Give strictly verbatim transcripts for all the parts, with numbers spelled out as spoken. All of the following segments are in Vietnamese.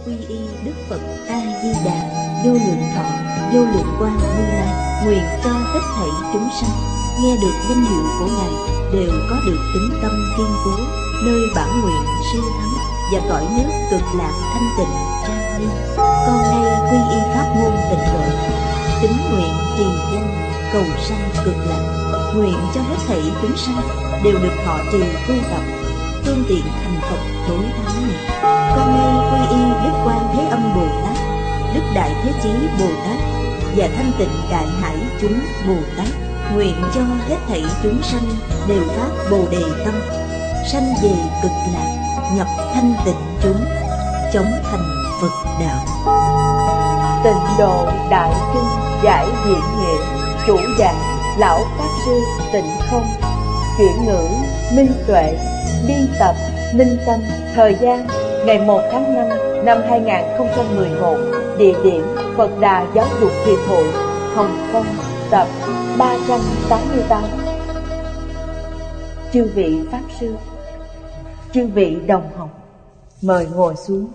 quy y Đức Phật A Di Đà, vô lượng thọ, vô lượng quang Như Lai, nguyện cho hết thảy chúng sanh nghe được danh hiệu của Ngài đều có được tín tâm kiên cố, nơi bản nguyện siêu thắng và cõi nước cực lạc thanh tịnh trang nghiêm. Con nay quy y pháp môn tịnh độ, tín nguyện trì danh cầu sanh cực lạc, nguyện cho hết thảy chúng sanh đều được thọ trì tu tập, phương tiện thành Phật tối thắng này. Con nay quy y Đức Quan Thế Âm Bồ Tát, Đức Đại Thế Chí Bồ Tát và Thanh Tịnh Đại Hải chúng Bồ Tát, nguyện cho hết thảy chúng sanh đều phát Bồ Đề tâm, sanh về cực lạc, nhập thanh tịnh chúng, chống thành Phật đạo. Tịnh Độ Đại Kinh giải diễn nghĩa, chủ giảng Lão Pháp Sư Tịnh Không, chuyển ngữ Minh Tuệ, biên tập Minh Tâm. Thời gian ngày một tháng năm năm hai nghìn không trăm mười một, địa điểm Phật Đà Giáo dục Hiệp hội, Hồng Kông, tập ba trăm tám mươi tám. Chư vị Pháp Sư, chư vị đồng học, mời ngồi xuống.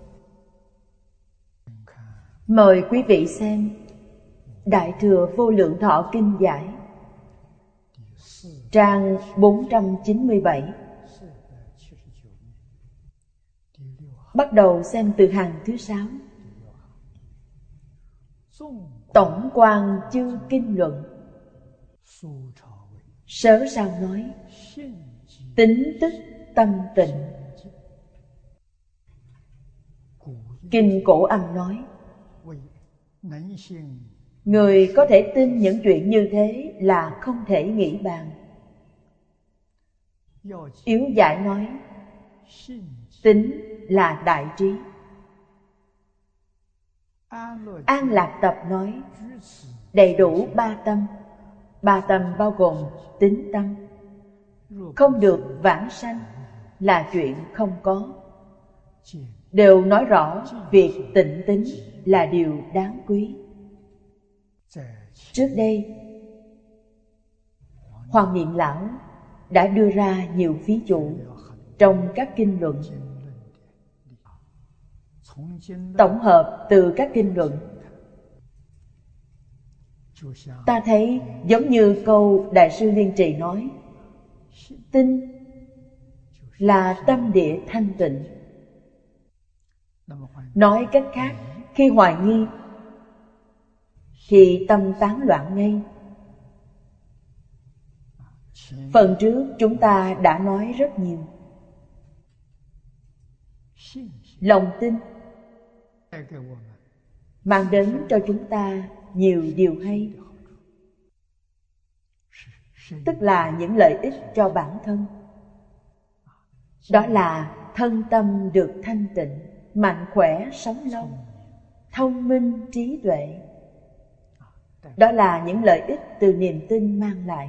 Mời quý vị xem Đại Thừa Vô Lượng Thọ Kinh giải, trang bốn trăm chín mươi bảy. Bắt đầu xem từ hàng thứ sáu. Tổng quan chư kinh luận. Sớ sao nói, tính tức tâm tịnh. Kinh Cổ Âm nói, người có thể tin những chuyện như thế là không thể nghĩ bàn. Yếu giải nói, tính là đại trí. An Lạc Tập nói, đầy đủ ba tâm. Ba tâm bao gồm tín tâm. Không được vãng sanh là chuyện không có. Đều nói rõ việc tịnh tín là điều đáng quý. Trước đây, Hoàng Niệm Lão đã đưa ra nhiều ví dụ trong các kinh luận. Tổng hợp từ các kinh luận, ta thấy giống như câu Đại sư Liên Trì nói, tin là tâm địa thanh tịnh. Nói cách khác, khi hoài nghi thì tâm tán loạn ngay. Phần trước chúng ta đã nói rất nhiều. Lòng tin mang đến cho chúng ta nhiều điều hay, tức là những lợi ích cho bản thân. Đó là thân tâm được thanh tịnh, mạnh khỏe sống lâu, thông minh trí tuệ. Đó là những lợi ích từ niềm tin mang lại.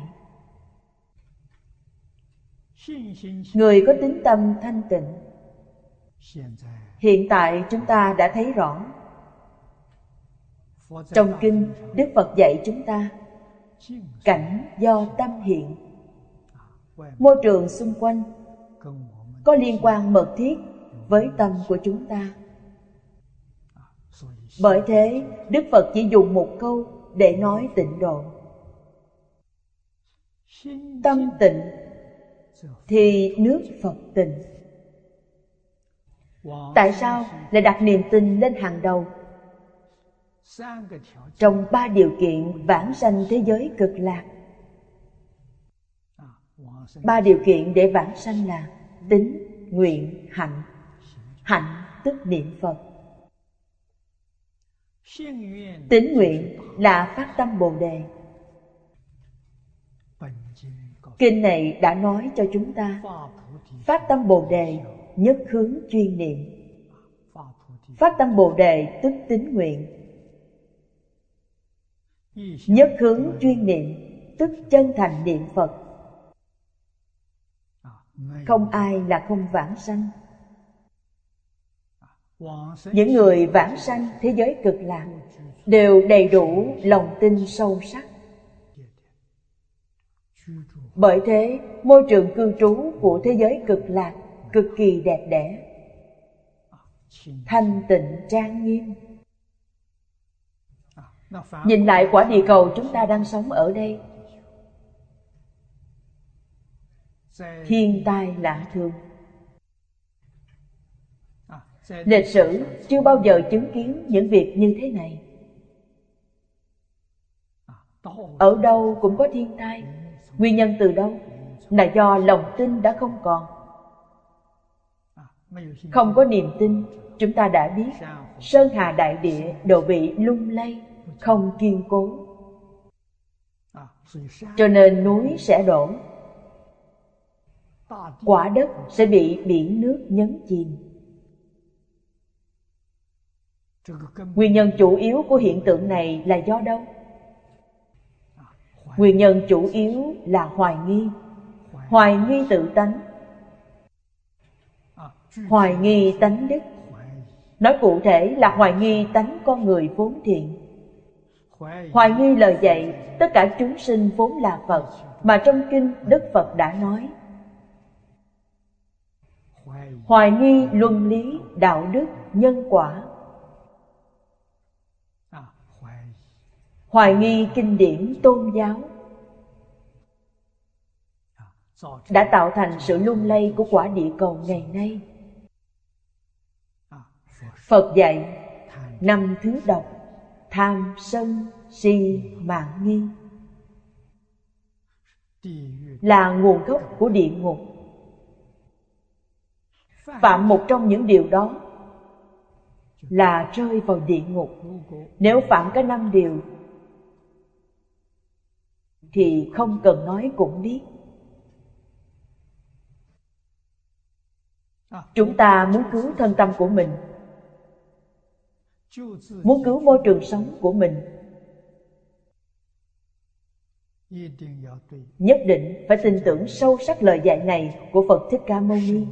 Người có tín tâm thanh tịnh, hiện tại chúng ta đã thấy rõ. Trong kinh, Đức Phật dạy chúng ta, cảnh do tâm hiện. Môi trường xung quanh có liên quan mật thiết với tâm của chúng ta. Bởi thế, Đức Phật chỉ dùng một câu để nói tịnh độ. Tâm tịnh thì nước Phật tịnh. Tại sao lại đặt niềm tin lên hàng đầu? Trong ba điều kiện vãng sanh thế giới cực lạc, ba điều kiện để vãng sanh là tín, nguyện, hạnh. Hạnh tức niệm Phật. Tín nguyện là phát tâm Bồ Đề. Kinh này đã nói cho chúng ta, phát tâm Bồ Đề nhất hướng chuyên niệm. Phát tâm Bồ Đề tức tín nguyện. Nhất hướng chuyên niệm tức chân thành niệm Phật. Không ai là không vãng sanh. Những người vãng sanh thế giới cực lạc đều đầy đủ lòng tin sâu sắc. Bởi thế, môi trường cư trú của thế giới cực lạc cực kỳ đẹp đẽ. thanh tịnh trang nghiêm. Nhìn lại quả địa cầu chúng ta đang sống ở đây, thiên tai lạ thường. Lịch sử chưa bao giờ chứng kiến những việc như thế này. Ở đâu cũng có thiên tai. Nguyên nhân từ đâu? Là do lòng tin đã không còn. Không có niềm tin, chúng ta đã biết sơn hà đại địa đều bị lung lay, không kiên cố. Cho nên núi sẽ đổ, quả đất sẽ bị biển nước nhấn chìm. Nguyên nhân chủ yếu của hiện tượng này là do đâu? Nguyên nhân chủ yếu là hoài nghi. Hoài nghi tự tánh, hoài nghi tánh đức. Nói cụ thể là hoài nghi tánh con người vốn thiện. Hoài nghi lời dạy tất cả chúng sinh vốn là Phật, mà trong kinh Đức Phật đã nói. Hoài nghi luân lý, đạo đức, nhân quả. Hoài nghi kinh điển tôn giáo đã tạo thành sự lung lay của quả địa cầu ngày nay. Phật dạy năm thứ độc: tham, sân, si, mạn nghi, là nguồn gốc của địa ngục. Phạm một trong những điều đó là rơi vào địa ngục. Nếu phạm cả năm điều thì không cần nói cũng biết. Chúng ta muốn cứu thân tâm của mình, muốn cứu môi trường sống của mình, nhất định phải tin tưởng sâu sắc lời dạy này của Phật Thích Ca Mâu Ni.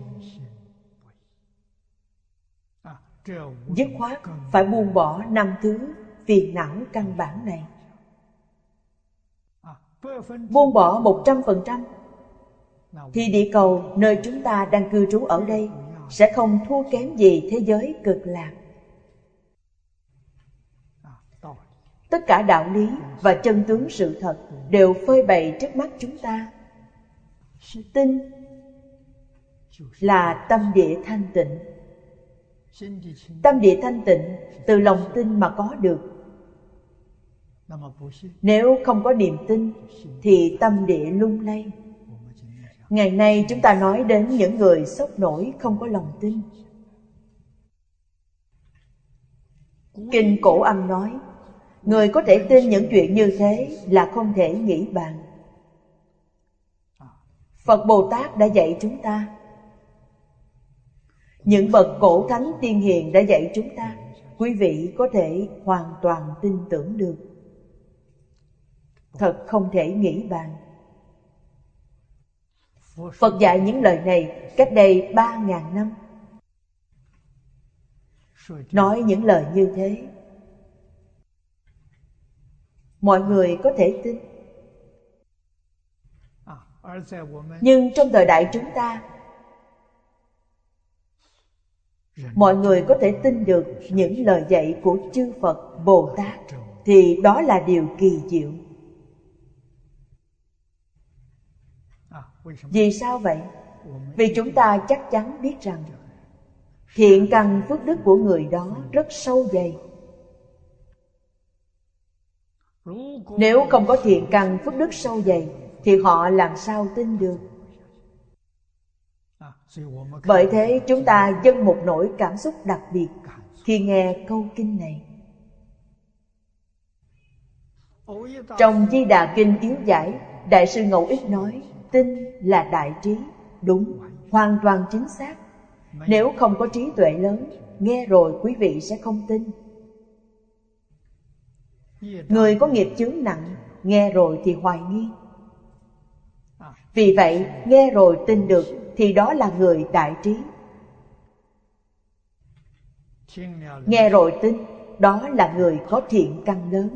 Dứt khoát phải buông bỏ năm thứ phiền não căn bản này. Buông bỏ một trăm phần trăm thì địa cầu nơi chúng ta đang cư trú ở đây sẽ không thua kém gì thế giới cực lạc. Tất cả đạo lý và chân tướng sự thật đều phơi bày trước mắt chúng ta. Tin là tâm địa thanh tịnh. Tâm địa thanh tịnh từ lòng tin mà có được. Nếu không có niềm tin thì tâm địa lung lay. Ngày nay chúng ta nói đến những người sốc nổi không có lòng tin. Kinh Cổ Âm nói, người có thể tin những chuyện như thế là không thể nghĩ bàn. Phật Bồ Tát đã dạy chúng ta, những bậc cổ thánh tiên hiền đã dạy chúng ta, quý vị có thể hoàn toàn tin tưởng được. Thật không thể nghĩ bàn. Phật dạy những lời này cách đây ba ngàn năm. Nói những lời như thế, mọi người có thể tin. Nhưng trong thời đại chúng ta, mọi người có thể tin được những lời dạy của chư Phật, Bồ Tát, thì đó là điều kỳ diệu. Vì sao vậy? Vì chúng ta chắc chắn biết rằng thiện căn phước đức của người đó rất sâu dày. Nếu không có thiện căn phước đức sâu dày thì họ làm sao tin được? Bởi thế chúng ta dâng một nỗi cảm xúc đặc biệt khi nghe câu kinh này. Trong Di Đà Kinh Yếu Giải, Đại sư Ngẫu Ích nói, tin là đại trí. Đúng, hoàn toàn chính xác. Nếu không có trí tuệ lớn, nghe rồi quý vị sẽ không tin. Người có nghiệp chướng nặng, nghe rồi thì hoài nghi. Vì vậy, nghe rồi tin được thì đó là người đại trí. Nghe rồi tin, đó là người có thiện căn lớn.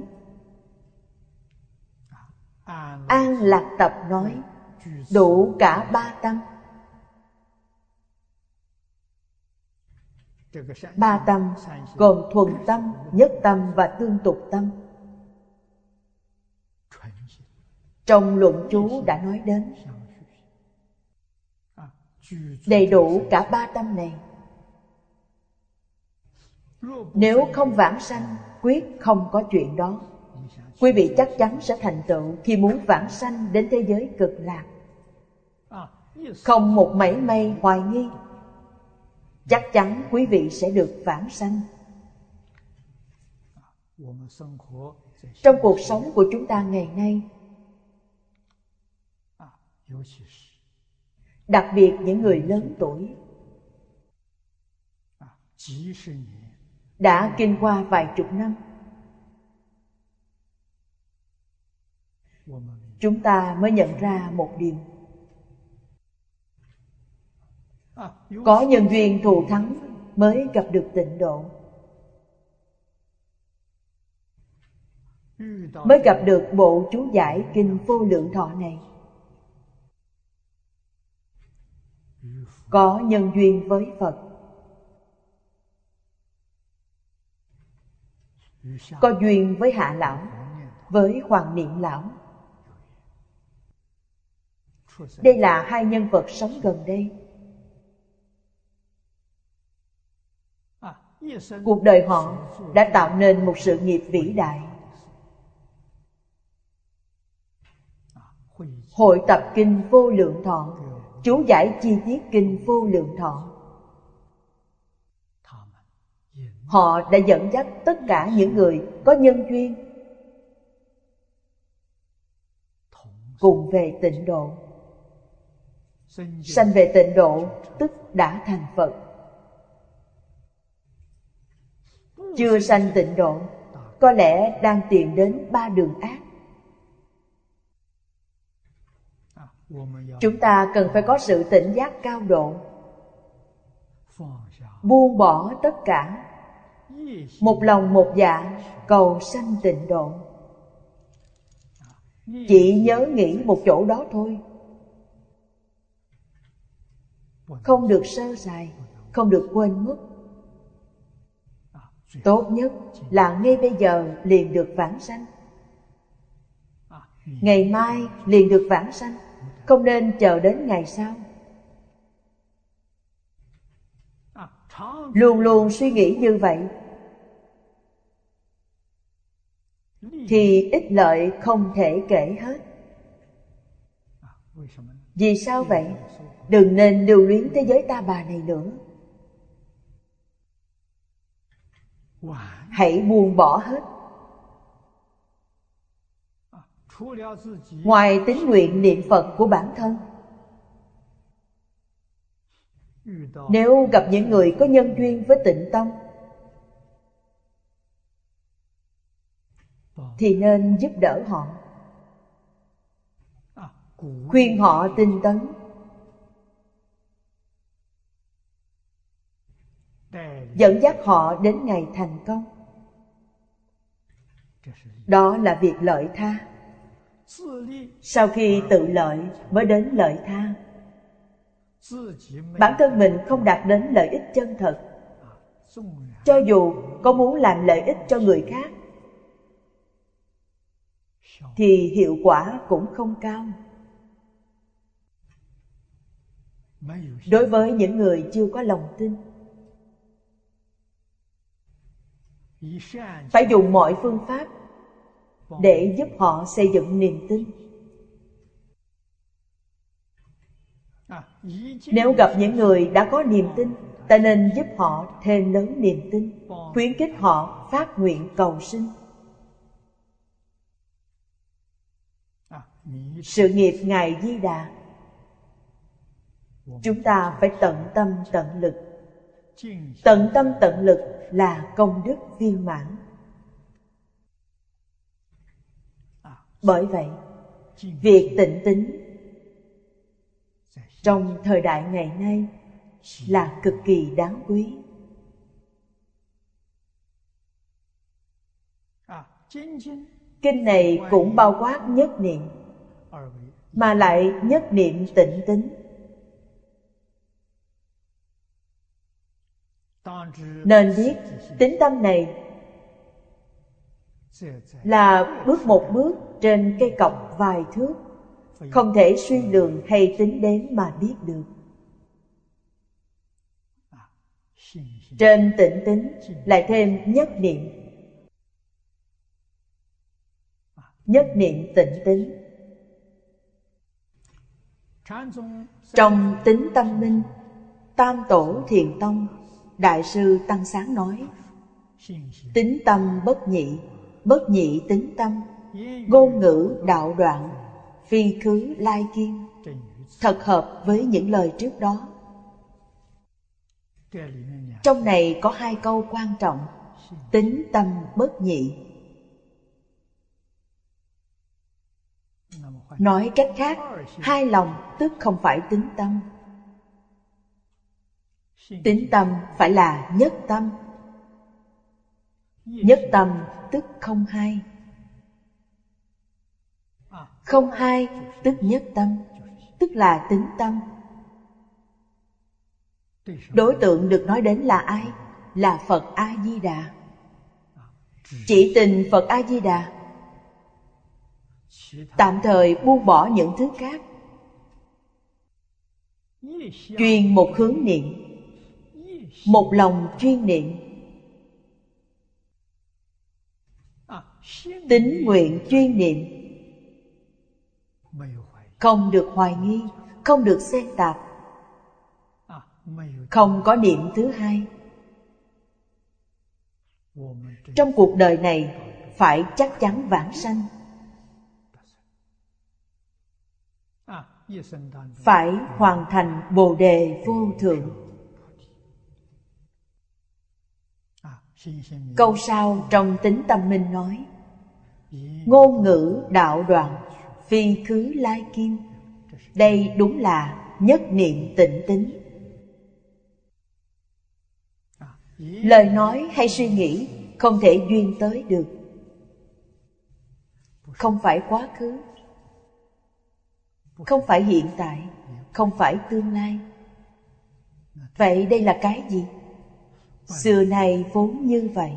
An Lạc Tập nói, đủ cả ba tâm. Ba tâm gồm thuần tâm, nhất tâm và tương tục tâm. Trong luận chú đã nói đến đầy đủ cả ba tâm này. Nếu không vãng sanh, quyết không có chuyện đó. Quý vị chắc chắn sẽ thành tựu khi muốn vãng sanh đến thế giới cực lạc. Không một mảy may hoài nghi, chắc chắn quý vị sẽ được vãng sanh. Trong cuộc sống của chúng ta ngày nay, đặc biệt những người lớn tuổi, đã kinh qua vài chục năm, chúng ta mới nhận ra một điều: có nhân duyên thù thắng mới gặp được tịnh độ, mới gặp được bộ chú giải Kinh Vô Lượng Thọ này. Có nhân duyên với Phật, có duyên với Hạ Lão, với Hoàng Niệm Lão. Đây là hai nhân vật sống gần đây. Cuộc đời họ đã tạo nên một sự nghiệp vĩ đại. Hội tập Kinh Vô Lượng Thọ, chú giải chi tiết Kinh Vô Lượng Thọ. Họ đã dẫn dắt tất cả những người có nhân duyên cùng về tịnh độ. Sanh về tịnh độ tức đã thành Phật. Chưa sanh tịnh độ, có lẽ đang tìm đến ba đường ác. Chúng ta cần phải có sự tỉnh giác cao độ, buông bỏ tất cả, một lòng một dạ cầu sanh tịnh độ. Chỉ nhớ nghĩ một chỗ đó thôi, không được sơ sài, không được quên mất. Tốt nhất là ngay bây giờ liền được vãng sanh, ngày mai liền được vãng sanh, không nên chờ đến ngày sau. Luôn luôn suy nghĩ như vậy thì ích lợi không thể kể hết. Vì sao vậy? Đừng nên lưu luyến thế giới ta bà này nữa. Hãy buông bỏ hết. Ngoài tín nguyện niệm Phật của bản thân, nếu gặp những người có nhân duyên với Tịnh Tông thì nên giúp đỡ họ, khuyên họ tinh tấn, dẫn dắt họ đến ngày thành công. Đó là việc lợi tha. Sau khi tự lợi mới đến lợi tha. Bản thân mình không đạt đến lợi ích chân thật, cho dù có muốn làm lợi ích cho người khác thì hiệu quả cũng không cao. Đối với những người chưa có lòng tin, phải dùng mọi phương pháp để giúp họ xây dựng niềm tin. Nếu gặp những người đã có niềm tin, ta nên giúp họ thêm lớn niềm tin, khuyến khích họ phát nguyện cầu sinh. Sự nghiệp Ngài Di Đà, chúng ta phải tận tâm tận lực. Tận tâm tận lực là công đức viên mãn. Bởi vậy, việc tịnh tín trong thời đại ngày nay là cực kỳ đáng quý. Kinh này cũng bao quát nhất niệm, mà lại nhất niệm tịnh tín. Nên biết tính tâm này là bước một bước trên cây cọc vài thước, không thể suy lường hay tính đến mà biết được. Trên tịnh tính lại thêm nhất niệm. Nhất niệm tịnh tính. Trong Tính Tâm Minh, Tam Tổ Thiền Tông Đại sư Tăng Sáng nói: tính tâm bất nhị, bất nhị tính tâm, ngôn ngữ đạo đoạn, phi khứ lai kiên. Thật hợp với những lời trước đó. Trong này có hai câu quan trọng: tính tâm bất nhị. Nói cách khác, hai lòng tức không phải tính tâm. Tính tâm phải là nhất tâm. Nhất tâm tức không hai. Không hai tức nhất tâm, tức là tính tâm. Đối tượng được nói đến là ai? Là Phật A-di-đà. Chỉ tình Phật A-di-đà, tạm thời buông bỏ những thứ khác, chuyên một hướng niệm, một lòng chuyên niệm, tín nguyện chuyên niệm, không được hoài nghi, không được xen tạp, không có niệm thứ hai. Trong cuộc đời này phải chắc chắn vãng sanh, phải hoàn thành Bồ Đề vô thượng. Câu sau trong Tính Tâm Minh nói: ngôn ngữ đạo đoạn, phi khứ lai kim. Đây đúng là nhất niệm tịnh tính. Lời nói hay suy nghĩ không thể duyên tới được. Không phải quá khứ, không phải hiện tại, không phải tương lai. Vậy đây là cái gì? Xưa nay vốn như vậy.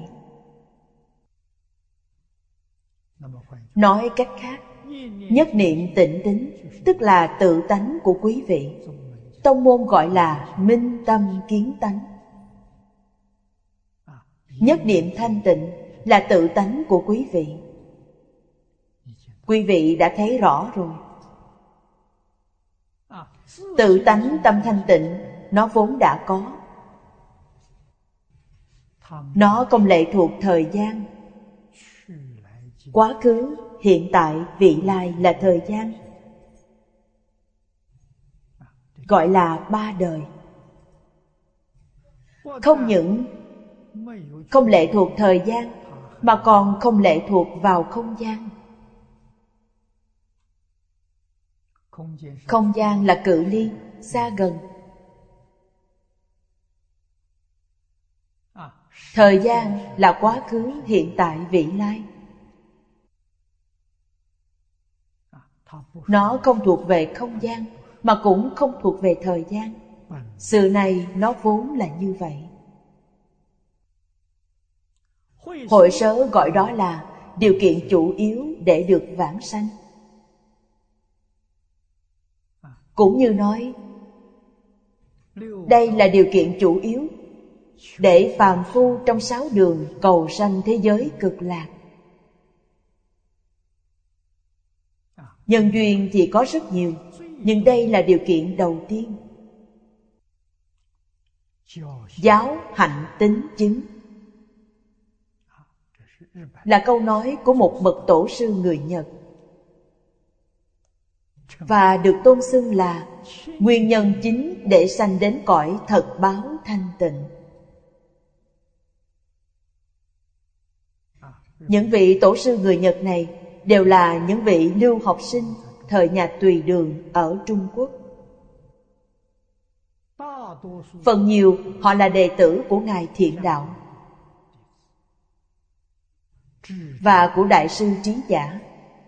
Nói cách khác, nhất niệm tịnh tính tức là tự tánh của quý vị. Tông môn gọi là minh tâm kiến tánh. Nhất niệm thanh tịnh là tự tánh của quý vị. Quý vị đã thấy rõ rồi. Tự tánh tâm thanh tịnh nó vốn đã có. Nó không lệ thuộc thời gian. Quá khứ, hiện tại, vị lai là thời gian, gọi là ba đời. Không những không lệ thuộc thời gian, mà còn không lệ thuộc vào không gian. Không gian là cự ly, xa gần. Thời gian là quá khứ, hiện tại, vị lai. Nó không thuộc về không gian, mà cũng không thuộc về thời gian. Sự này nó vốn là như vậy. Hội sớ gọi đó là điều kiện chủ yếu để được vãng sanh. Cũng như nói, đây là điều kiện chủ yếu để phàm phu trong sáu đường cầu sanh thế giới cực lạc. Nhân duyên thì có rất nhiều, nhưng đây là điều kiện đầu tiên. Giáo hạnh tín chứng là câu nói của một bậc tổ sư người Nhật, và được tôn xưng là nguyên nhân chính để sanh đến cõi thật báo thanh tịnh. Những vị tổ sư người Nhật này đều là những vị lưu học sinh thời nhà Tùy Đường ở Trung Quốc. Phần nhiều họ là đệ tử của Ngài Thiện Đạo và của Đại sư Trí Giả.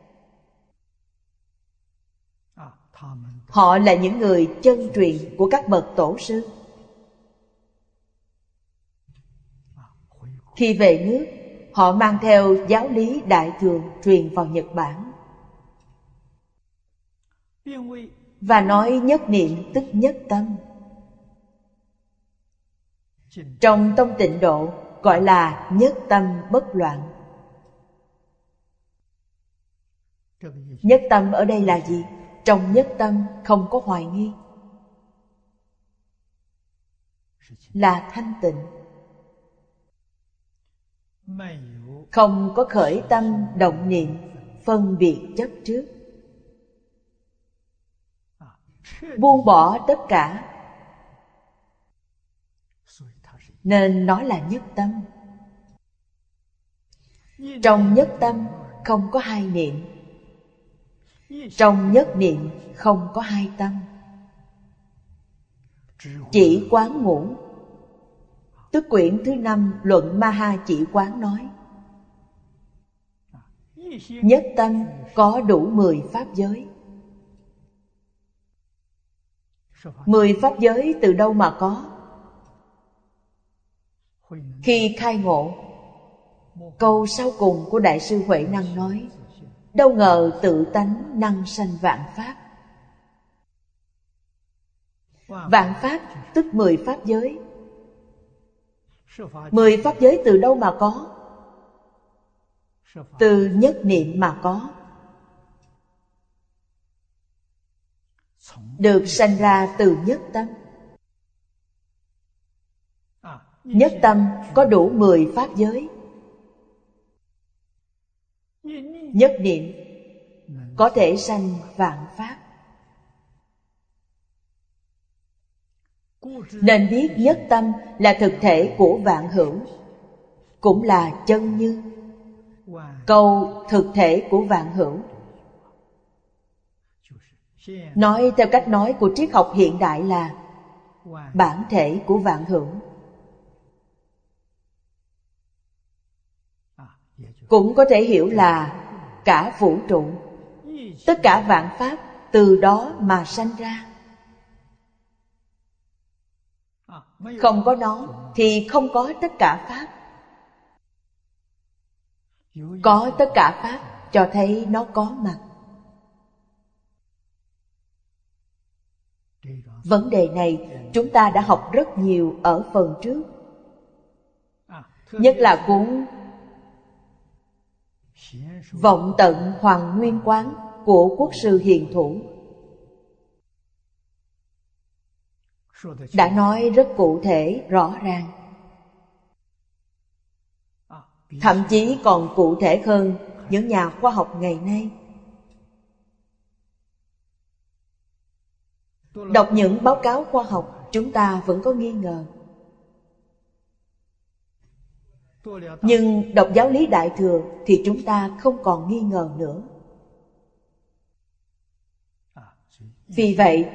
Họ là những người chân truyền của các bậc tổ sư. Khi về nước, họ mang theo giáo lý Đại Thừa truyền vào Nhật Bản và nói nhất niệm tức nhất tâm. Trong tông Tịnh Độ gọi là nhất tâm bất loạn. Nhất tâm ở đây là gì? Trong nhất tâm không có hoài nghi, là thanh tịnh, không có khởi tâm động niệm phân biệt chấp trước, buông bỏ tất cả, nên nó là nhất tâm. Trong nhất tâm không có hai niệm, trong nhất niệm không có hai tâm, chỉ quán ngũ. Tức quyển thứ năm luận Ma Ha Chỉ Quán nói, nhất tâm có đủ mười pháp giới. Mười pháp giới từ đâu mà có? Khi khai ngộ, câu sau cùng của Đại sư Huệ Năng nói, đâu ngờ tự tánh năng sanh vạn pháp. Vạn pháp tức mười pháp giới. Mười pháp giới từ đâu mà có? Từ nhất niệm mà có. Được sanh ra từ nhất tâm. Nhất tâm có đủ mười pháp giới. Nhất niệm có thể sanh vạn pháp. Nên biết nhất tâm là thực thể của vạn hữu, cũng là chân như. Câu thực thể của vạn hữu nói theo cách nói của triết học hiện đại là bản thể của vạn hữu. Cũng có thể hiểu là cả vũ trụ, tất cả vạn pháp từ đó mà sanh ra. Không có nó thì không có tất cả pháp. Có tất cả pháp cho thấy nó có mặt. Vấn đề này chúng ta đã học rất nhiều ở phần trước, nhất là cuốn Vọng Tận Hoàng Nguyên Quán của Quốc sư Hiền Thủ. Đã nói rất cụ thể, rõ ràng, thậm chí còn cụ thể hơn những nhà khoa học ngày nay. Đọc những báo cáo khoa học, chúng ta vẫn có nghi ngờ. Nhưng đọc giáo lý Đại Thừa thì chúng ta không còn nghi ngờ nữa. Vì vậy,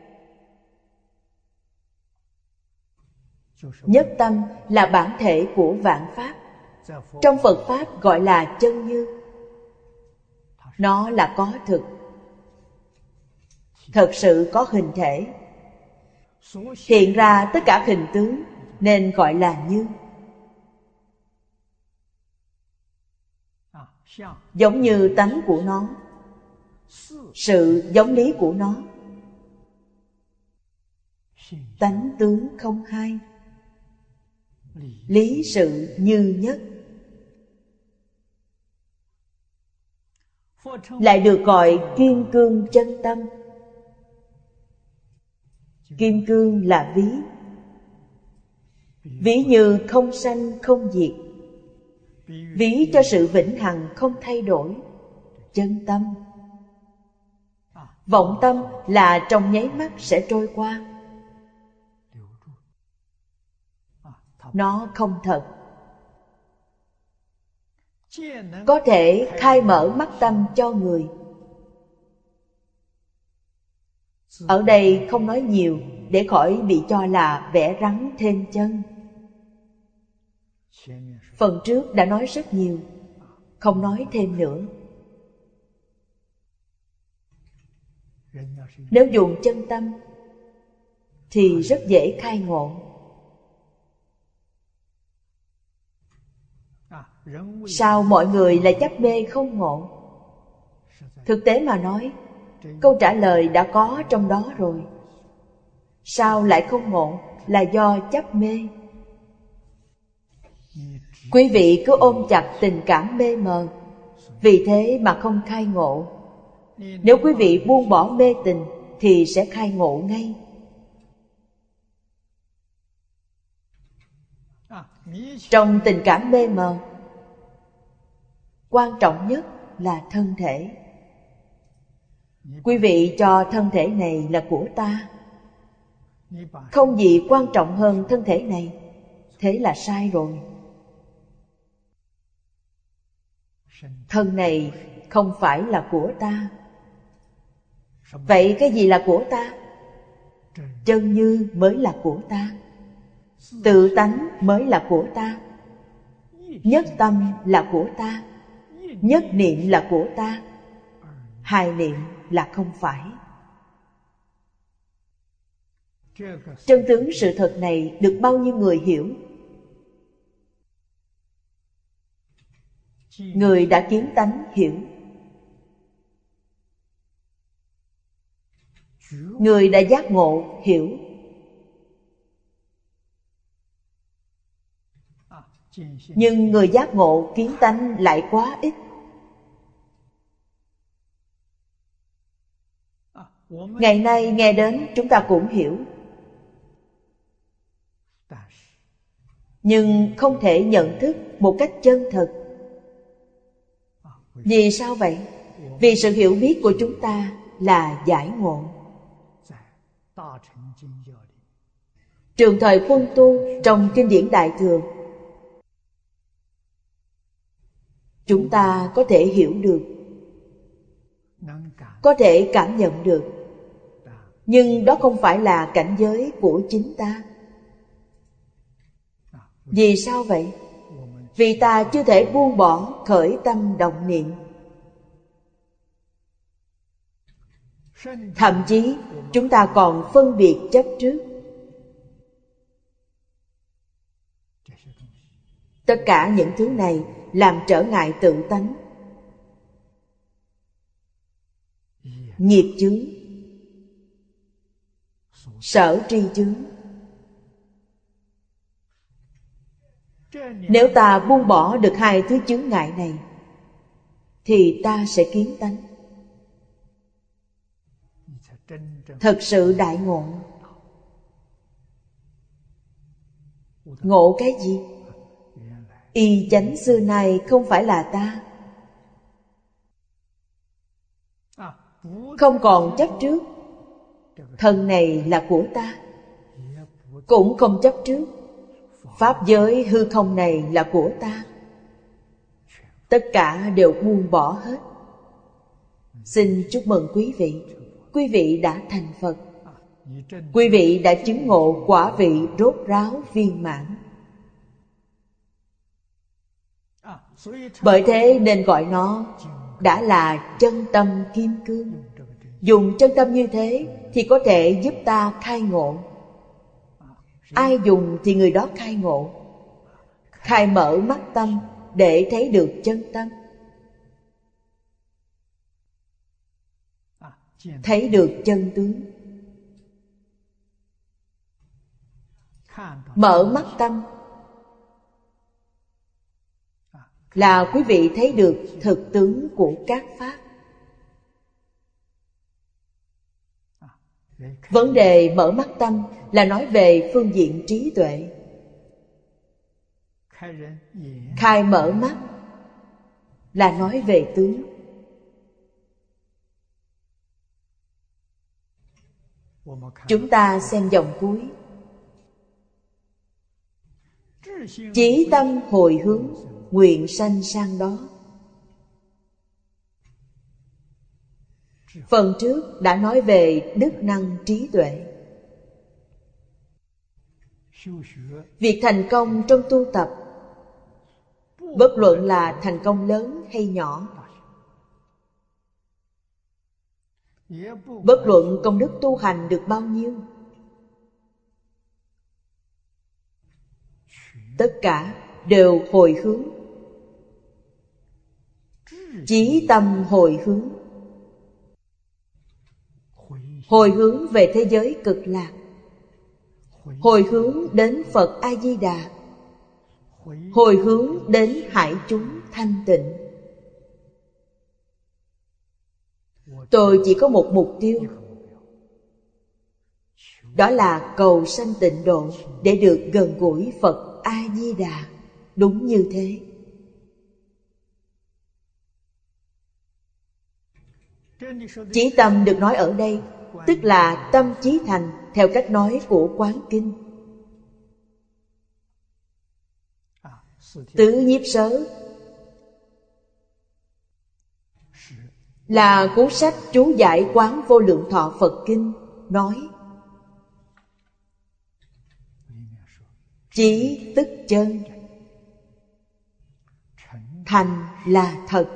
nhất tâm là bản thể của vạn pháp. Trong Phật Pháp gọi là chân như. Nó là có thực, thật sự có hình thể, hiện ra tất cả hình tướng, nên gọi là như. Giống như tánh của nó, sự giống lý của nó, tánh tướng không hai, lý sự như nhất. Lại được gọi kim cương chân tâm. Kim cương là ví, ví như không sanh không diệt, ví cho sự vĩnh hằng không thay đổi. Chân tâm, vọng tâm là trong nháy mắt sẽ trôi qua. Nó không thật, có thể khai mở mắt tâm cho người. Ở đây không nói nhiều để khỏi bị cho là vẽ rắn thêm chân. Phần trước đã nói rất nhiều, không nói thêm nữa. Nếu dùng chân tâm thì rất dễ khai ngộ. Sao mọi người lại chấp mê không ngộ? Thực tế mà nói, câu trả lời đã có trong đó rồi. Sao lại không ngộ? Là do chấp mê. Quý vị cứ ôm chặt tình cảm mê mờ, vì thế mà không khai ngộ. Nếu quý vị buông bỏ mê tình thì sẽ khai ngộ ngay. Trong tình cảm mê mờ, quan trọng nhất là thân thể. Quý vị cho thân thể này là của ta, không gì quan trọng hơn thân thể này, thế là sai rồi. Thân này không phải là của ta. Vậy cái gì là của ta? Chân như mới là của ta, tự tánh mới là của ta, nhất tâm là của ta, nhất niệm là của ta, hai niệm là không phải. Chân tướng sự thật này được bao nhiêu người hiểu? Người đã kiến tánh hiểu, người đã giác ngộ hiểu. Nhưng người giác ngộ kiến tánh lại quá ít. Ngày nay nghe đến chúng ta cũng hiểu, nhưng không thể nhận thức một cách chân thật. Vì sao vậy? Vì sự hiểu biết của chúng ta là giải ngộ. Trường thời Quân Tu trong kinh điển Đại Thừa, chúng ta có thể hiểu được, có thể cảm nhận được, nhưng đó không phải là cảnh giới của chính ta. Vì sao vậy? Vì ta chưa thể buông bỏ khởi tâm động niệm. Thậm chí chúng ta còn phân biệt chấp trước. Tất cả những thứ này làm trở ngại tự tánh. Nghiệp chướng, sở tri chướng. Nếu ta buông bỏ được hai thứ chướng ngại này thì ta sẽ kiến tánh, thật sự đại ngộ. Ngộ cái gì? Y chánh xưa nay không phải là ta, không còn chấp trước. Thân này là của ta, cũng không chấp trước. Pháp giới hư không này là của ta, tất cả đều buông bỏ hết. Xin chúc mừng quý vị. Quý vị đã thành Phật. Quý vị đã chứng ngộ quả vị rốt ráo viên mãn. Bởi thế nên gọi nó đã là chân tâm kim cương. Dùng chân tâm như thế thì có thể giúp ta khai ngộ. Ai dùng thì người đó khai ngộ, khai mở mắt tâm để thấy được chân tâm, thấy được chân tướng. Mở mắt tâm là quý vị thấy được thực tướng của các pháp. Vấn đề mở mắt tâm là nói về phương diện trí tuệ. Khai mở mắt là nói về tướng. Chúng ta xem dòng cuối. Chí tâm hồi hướng, nguyện sanh sang đó. Phần trước đã nói về đức năng trí tuệ. Việc thành công trong tu tập, bất luận là thành công lớn hay nhỏ, bất luận công đức tu hành được bao nhiêu, tất cả đều hồi hướng Chí tâm hồi hướng. Hồi hướng về thế giới cực lạc, hồi hướng đến Phật A-di-đà, hồi hướng đến hải chúng thanh tịnh. Tôi chỉ có một mục tiêu, đó là cầu sanh tịnh độ để được gần gũi Phật A-di-đà. Đúng như thế. Chí tâm được nói ở đây tức là tâm chí thành theo cách nói của Quán Kinh. Tứ nhiếp sớ là cuốn sách chú giải Quán Vô Lượng Thọ Phật Kinh, nói chí tức chân, thành là thật.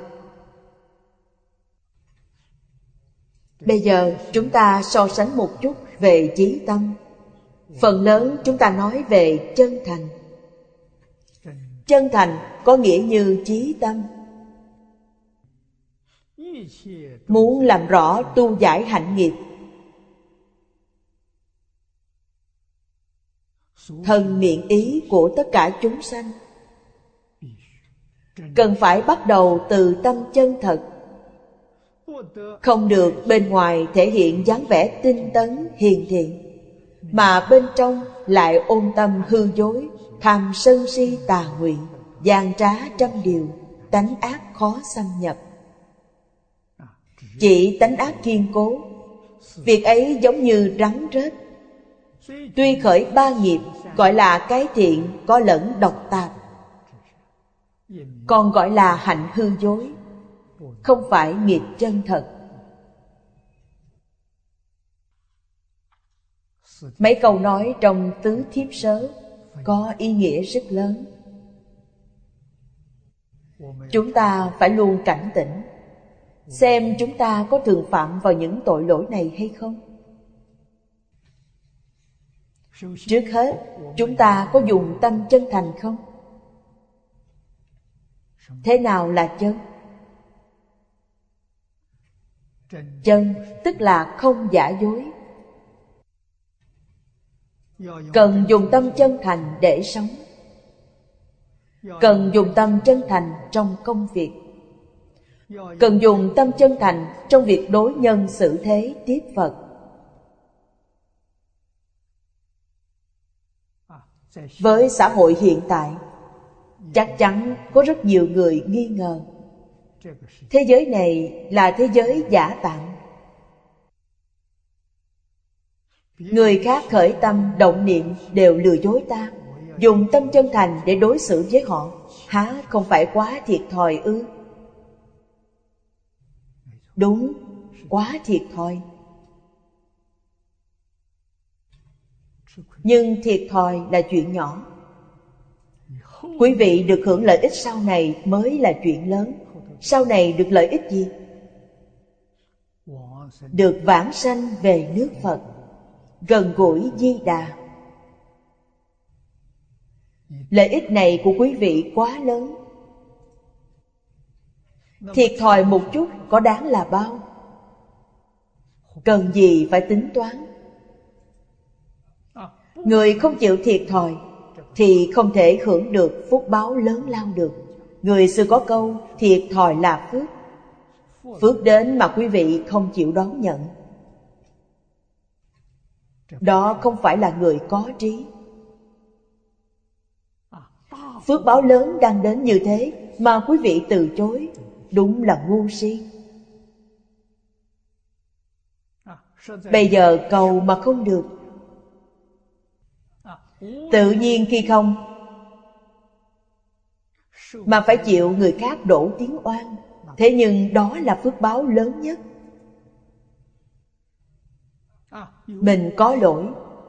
Bây giờ chúng ta so sánh một chút về chí tâm. Phần lớn chúng ta nói về chân thành. Chân thành có nghĩa như chí tâm. Muốn làm rõ tu giải hạnh nghiệp, thân miệng ý của tất cả chúng sanh, cần phải bắt đầu từ tâm chân thật. Không được bên ngoài thể hiện dáng vẻ tinh tấn hiền thiện, mà bên trong lại ôm tâm hư dối, tham sân si tà nguyện, gian trá trăm điều, tánh ác khó xâm nhập. Chỉ tánh ác kiên cố, việc ấy giống như rắn rết. Tuy khởi ba nghiệp gọi là cái thiện có lẫn độc tạp, còn gọi là hạnh hư dối, không phải nghiệp chân thật. Mấy câu nói trong tứ thiếp sớ có ý nghĩa rất lớn. Chúng ta phải luôn cảnh tỉnh, xem chúng ta có thường phạm vào những tội lỗi này hay không. Trước hết, chúng ta có dùng tâm chân thành không? Thế nào là chân? Chân tức là không giả dối. Cần dùng tâm chân thành để sống, cần dùng tâm chân thành trong công việc, cần dùng tâm chân thành trong việc đối nhân xử thế tiếp Phật. Với xã hội hiện tại, chắc chắn có rất nhiều người nghi ngờ thế giới này là thế giới giả tạm. Người khác khởi tâm động niệm đều lừa dối ta, dùng tâm chân thành để đối xử với họ, há không phải quá thiệt thòi ư? Đúng, quá thiệt thòi. Nhưng thiệt thòi là chuyện nhỏ. Quý vị được hưởng lợi ích sau này mới là chuyện lớn. Sau này được lợi ích gì? Được vãng sanh về nước Phật, gần gũi Di Đà. Lợi ích này của quý vị quá lớn. Thiệt thòi một chút có đáng là bao? Cần gì phải tính toán? Người không chịu thiệt thòi thì không thể hưởng được phúc báo lớn lao được. Người xưa có câu thiệt thòi là phước. Phước đến mà quý vị không chịu đón nhận, đó không phải là người có trí. Phước báo lớn đang đến như thế mà quý vị từ chối, đúng là ngu si. Bây giờ cầu mà không được, tự nhiên khi không, mà phải chịu người khác đổ tiếng oan. Thế nhưng đó là phước báo lớn nhất. Mình có lỗi,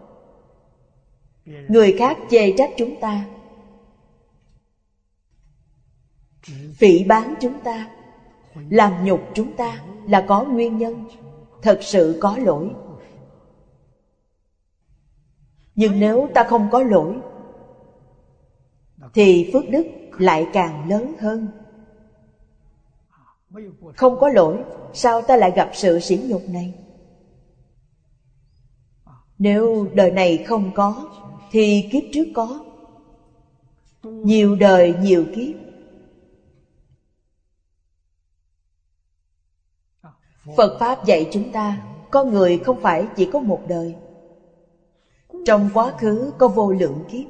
người khác chê trách chúng ta, phỉ báng chúng ta, làm nhục chúng ta là có nguyên nhân, thật sự có lỗi. Nhưng nếu ta không có lỗi thì phước đức lại càng lớn hơn. Không có lỗi, sao ta lại gặp sự sỉ nhục này? Nếu đời này không có, thì kiếp trước có. Nhiều đời nhiều kiếp. Phật Pháp dạy chúng ta, con người không phải chỉ có một đời. Trong quá khứ có vô lượng kiếp.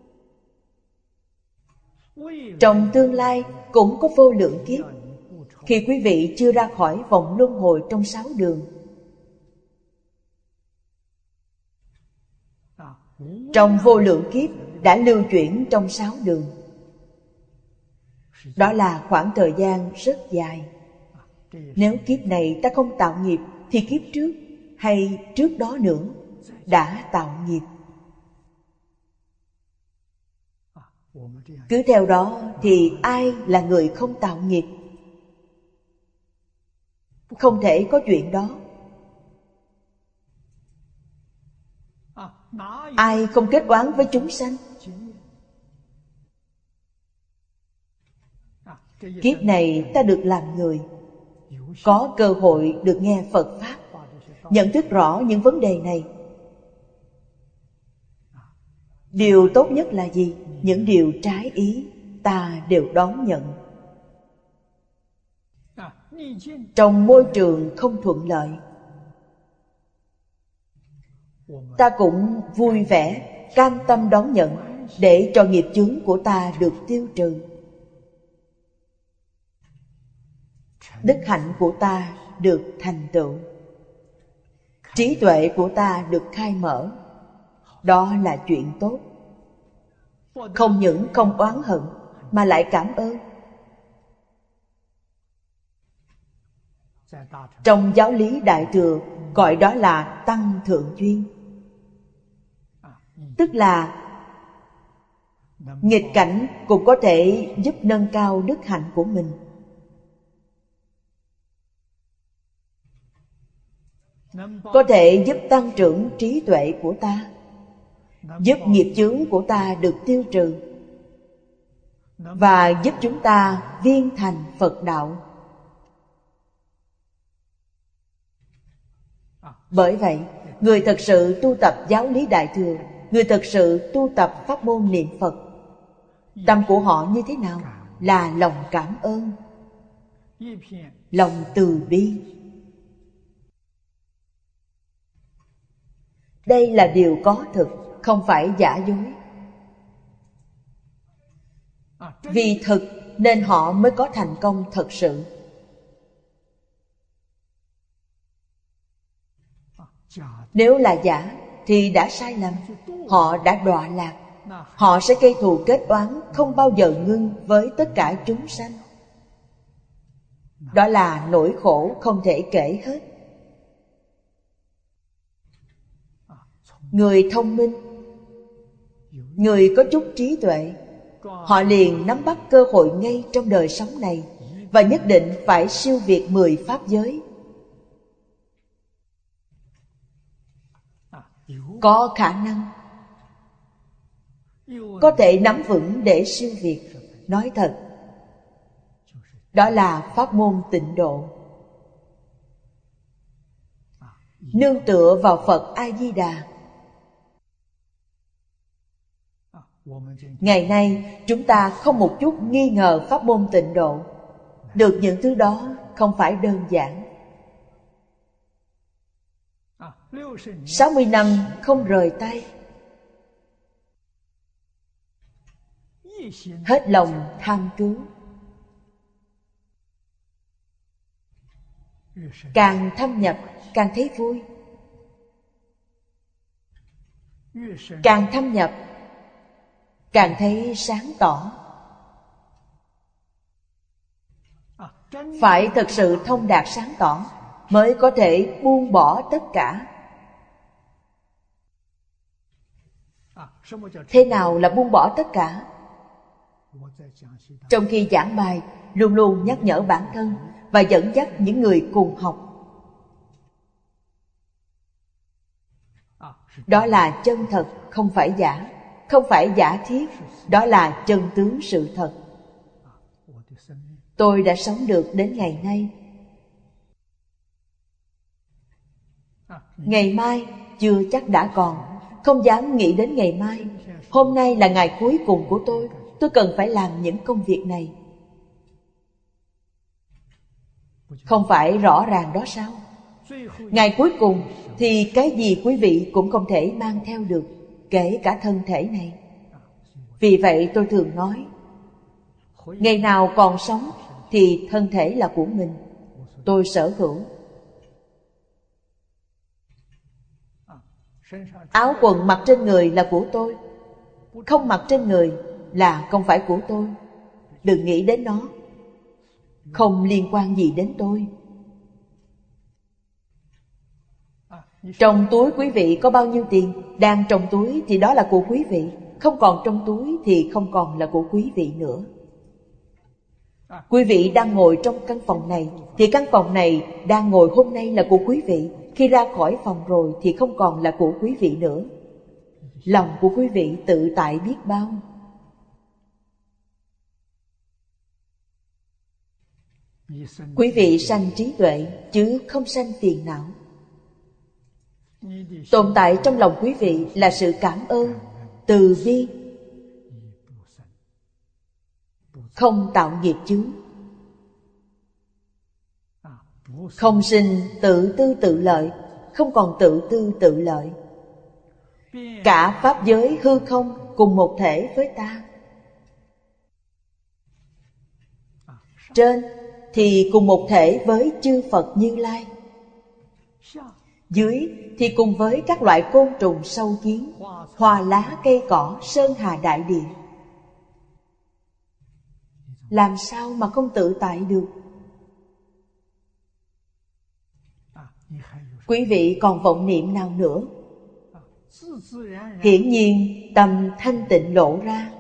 Trong tương lai cũng có vô lượng kiếp. Khi quý vị chưa ra khỏi vòng luân hồi trong sáu đường, trong vô lượng kiếp đã lưu chuyển trong sáu đường. Đó là khoảng thời gian rất dài. Nếu kiếp này ta không tạo nghiệp, thì kiếp trước hay trước đó nữa đã tạo nghiệp. Cứ theo đó thì ai là người không tạo nghiệp? Không thể có chuyện đó. Ai không kết oán với chúng sanh? Kiếp này ta được làm người, có cơ hội được nghe Phật Pháp, nhận thức rõ những vấn đề này. Điều tốt nhất là gì? Những điều trái ý ta đều đón nhận. Trong môi trường không thuận lợi, ta cũng vui vẻ, cam tâm đón nhận, để cho nghiệp chướng của ta được tiêu trừ, đức hạnh của ta được thành tựu, trí tuệ của ta được khai mở. Đó là chuyện tốt. Không những không oán hận, mà lại cảm ơn. Trong giáo lý Đại Thừa gọi đó là tăng thượng duyên. Tức là nghịch cảnh cũng có thể giúp nâng cao đức hạnh của mình. Có thể giúp tăng trưởng trí tuệ của ta, giúp nghiệp chướng của ta được tiêu trừ, và giúp chúng ta viên thành Phật đạo. Bởi vậy, người thật sự tu tập giáo lý Đại Thừa, người thật sự tu tập pháp môn niệm Phật, tâm của họ như thế nào? Là lòng cảm ơn, lòng từ bi. Đây là điều có thực, không phải giả dối. Vì thực nên họ mới có thành công thật sự. Nếu là giả thì đã sai lầm, họ đã đọa lạc. Họ sẽ gây thù kết oán, không bao giờ ngưng với tất cả chúng sanh. Đó là nỗi khổ không thể kể hết. Người thông minh, người có chút trí tuệ, họ liền nắm bắt cơ hội ngay trong đời sống này, và nhất định phải siêu việt mười pháp giới. Có khả năng, có thể nắm vững để siêu việt. Nói thật, đó là pháp môn tịnh độ. Nương tựa vào Phật A-di-đà. Ngày nay chúng ta không một chút nghi ngờ pháp môn tịnh độ. Được những thứ đó không phải đơn giản. Sáu mươi năm không rời tay, hết lòng tham cứu. Càng thâm nhập càng thấy vui, càng thâm nhập càng thấy sáng tỏ. Phải thật sự thông đạt sáng tỏ mới có thể buông bỏ tất cả. Thế nào là buông bỏ tất cả? Trong khi giảng bài, luôn luôn nhắc nhở bản thân và dẫn dắt những người cùng học. Đó là chân thật, không phải giả, không phải giả thiết. Đó là chân tướng sự thật. tôi đã sống được đến ngày nay. Ngày mai chưa chắc đã còn, không dám nghĩ đến ngày mai. Hôm nay là ngày cuối cùng của tôi, tôi cần phải làm những công việc này. Không phải rõ ràng đó sao? Ngày cuối cùng thì cái gì quý vị cũng không thể mang theo được, kể cả thân thể này. Vì vậy tôi thường nói, ngày nào còn sống thì thân thể là của mình, tôi sở hữu. Áo quần mặc trên người là của tôi, không mặc trên người là không phải của tôi. Đừng nghĩ đến nó, không liên quan gì đến tôi. Trong túi quý vị có bao nhiêu tiền? Đang trong túi thì đó là của quý vị, không còn trong túi thì không còn là của quý vị nữa. Quý vị đang ngồi trong căn phòng này thì căn phòng này đang ngồi hôm nay là của quý vị. Khi ra khỏi phòng rồi thì không còn là của quý vị nữa. Lòng của quý vị tự tại biết bao. Quý vị sanh trí tuệ chứ không sanh phiền não. Tồn tại trong lòng quý vị là sự cảm ơn, từ bi, không tạo nghiệp chướng, không sinh tự tư tự lợi, không còn tự tư tự lợi. Cả pháp giới hư không cùng một thể với ta. Trên thì cùng một thể với chư Phật Như Lai, dưới thì cùng với các loại côn trùng sâu kiến, hoa lá cây cỏ, sơn hà đại địa. Làm sao mà không tự tại được? Quý vị còn vọng niệm nào nữa? Hiển nhiên tâm thanh tịnh lộ ra,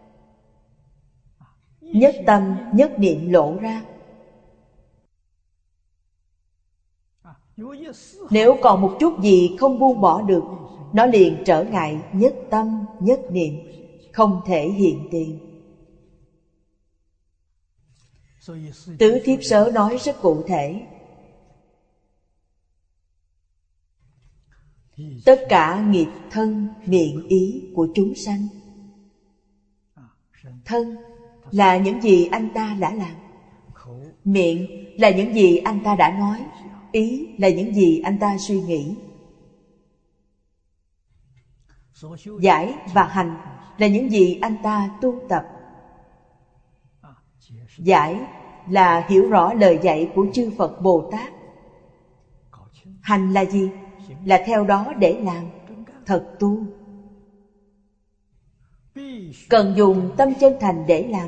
nhất tâm nhất niệm lộ ra. Nếu còn một chút gì không buông bỏ được, nó liền trở ngại nhất tâm nhất niệm, không thể hiện tiền. Tứ Thiếp Sớ nói rất cụ thể. Tất cả nghiệp thân, miệng, ý của chúng sanh. Thân là những gì anh ta đã làm, miệng là những gì anh ta đã nói, ý là những gì anh ta suy nghĩ. Giải và hành là những gì anh ta tu tập. Giải là hiểu rõ lời dạy của chư Phật Bồ Tát. Hành là gì? Là theo đó để làm, thật tu. Cần dùng tâm chân thành để làm.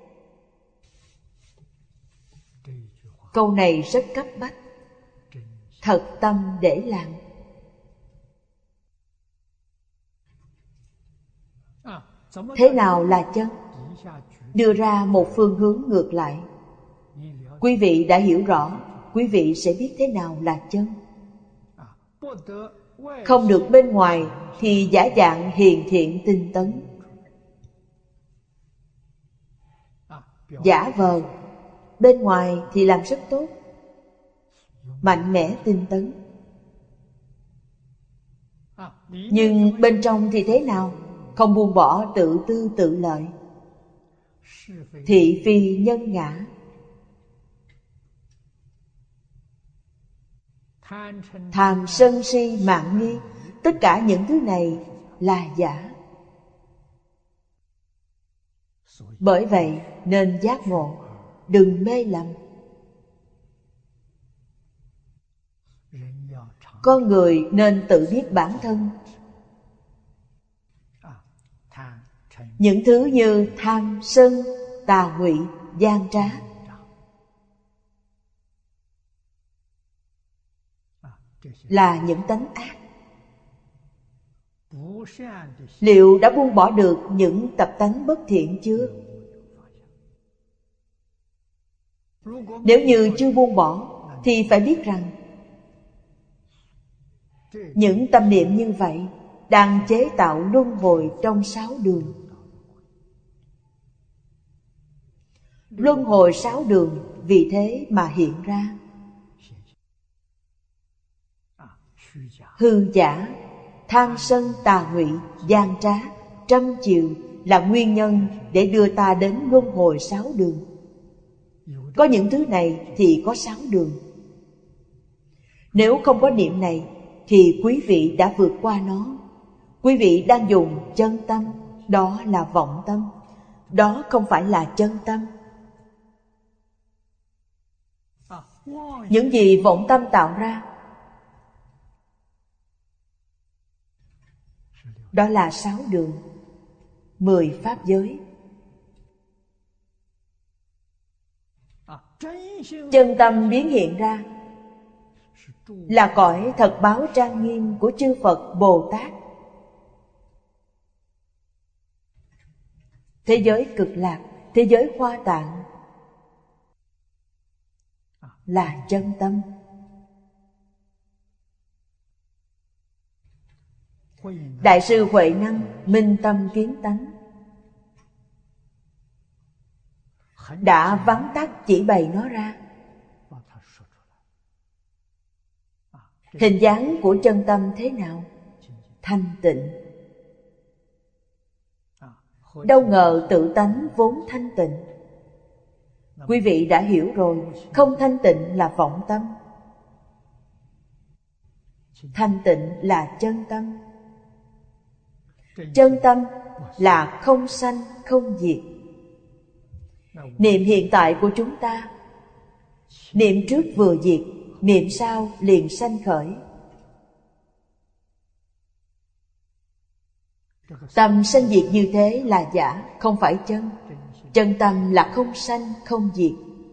Câu này rất cấp bách. Thật tâm để làm. Thế nào là chân? Đưa ra một phương hướng ngược lại. Quý vị đã hiểu rõ, quý vị sẽ biết thế nào là chân. Không được bên ngoài thì giả dạng hiền thiện tinh tấn, giả vờ. Bên ngoài thì làm rất tốt, mạnh mẽ tinh tấn. Nhưng bên trong thì thế nào? Không buông bỏ tự tư tự lợi, thị phi nhân ngã, tham sân si mạn nghi. Tất cả những thứ này là giả. Bởi vậy nên giác ngộ, đừng mê lầm. Con người nên tự biết bản thân. Những thứ như tham, sân, tà ngụy, gian trá là những tánh ác. Liệu đã buông bỏ được những tập tánh bất thiện chưa? Nếu như chưa buông bỏ thì phải biết rằng những tâm niệm như vậy đang chế tạo luân hồi trong sáu đường. Luân hồi sáu đường vì thế mà hiện ra. Hư giả, tham sân tà ngụy, gian trá, trăm chiều là nguyên nhân để đưa ta đến luân hồi sáu đường. Có những thứ này thì có sáu đường. Nếu không có niệm này thì quý vị đã vượt qua nó. Quý vị đang dùng chân tâm, đó là vọng tâm. Đó không phải là chân tâm. Những gì vọng tâm tạo ra, đó là sáu đường, mười pháp giới. Chân tâm biến hiện ra là cõi thật báo trang nghiêm của chư Phật Bồ Tát. Thế giới cực lạc, thế giới Hoa Tạng là chân tâm. Đại sư Huệ Năng minh tâm kiến tánh, đã vắn tắt chỉ bày nó ra. Hình dáng của chân tâm thế nào? Thanh tịnh. Đâu ngờ tự tánh vốn thanh tịnh. Quý vị đã hiểu rồi, không thanh tịnh là vọng tâm, thanh tịnh là chân tâm. Chân tâm là không sanh không diệt. Niệm hiện tại của chúng ta, niệm trước vừa diệt, niệm sau liền sanh khởi. Tâm sanh diệt như thế là giả, không phải chân. Chân tâm là không sanh không diệt.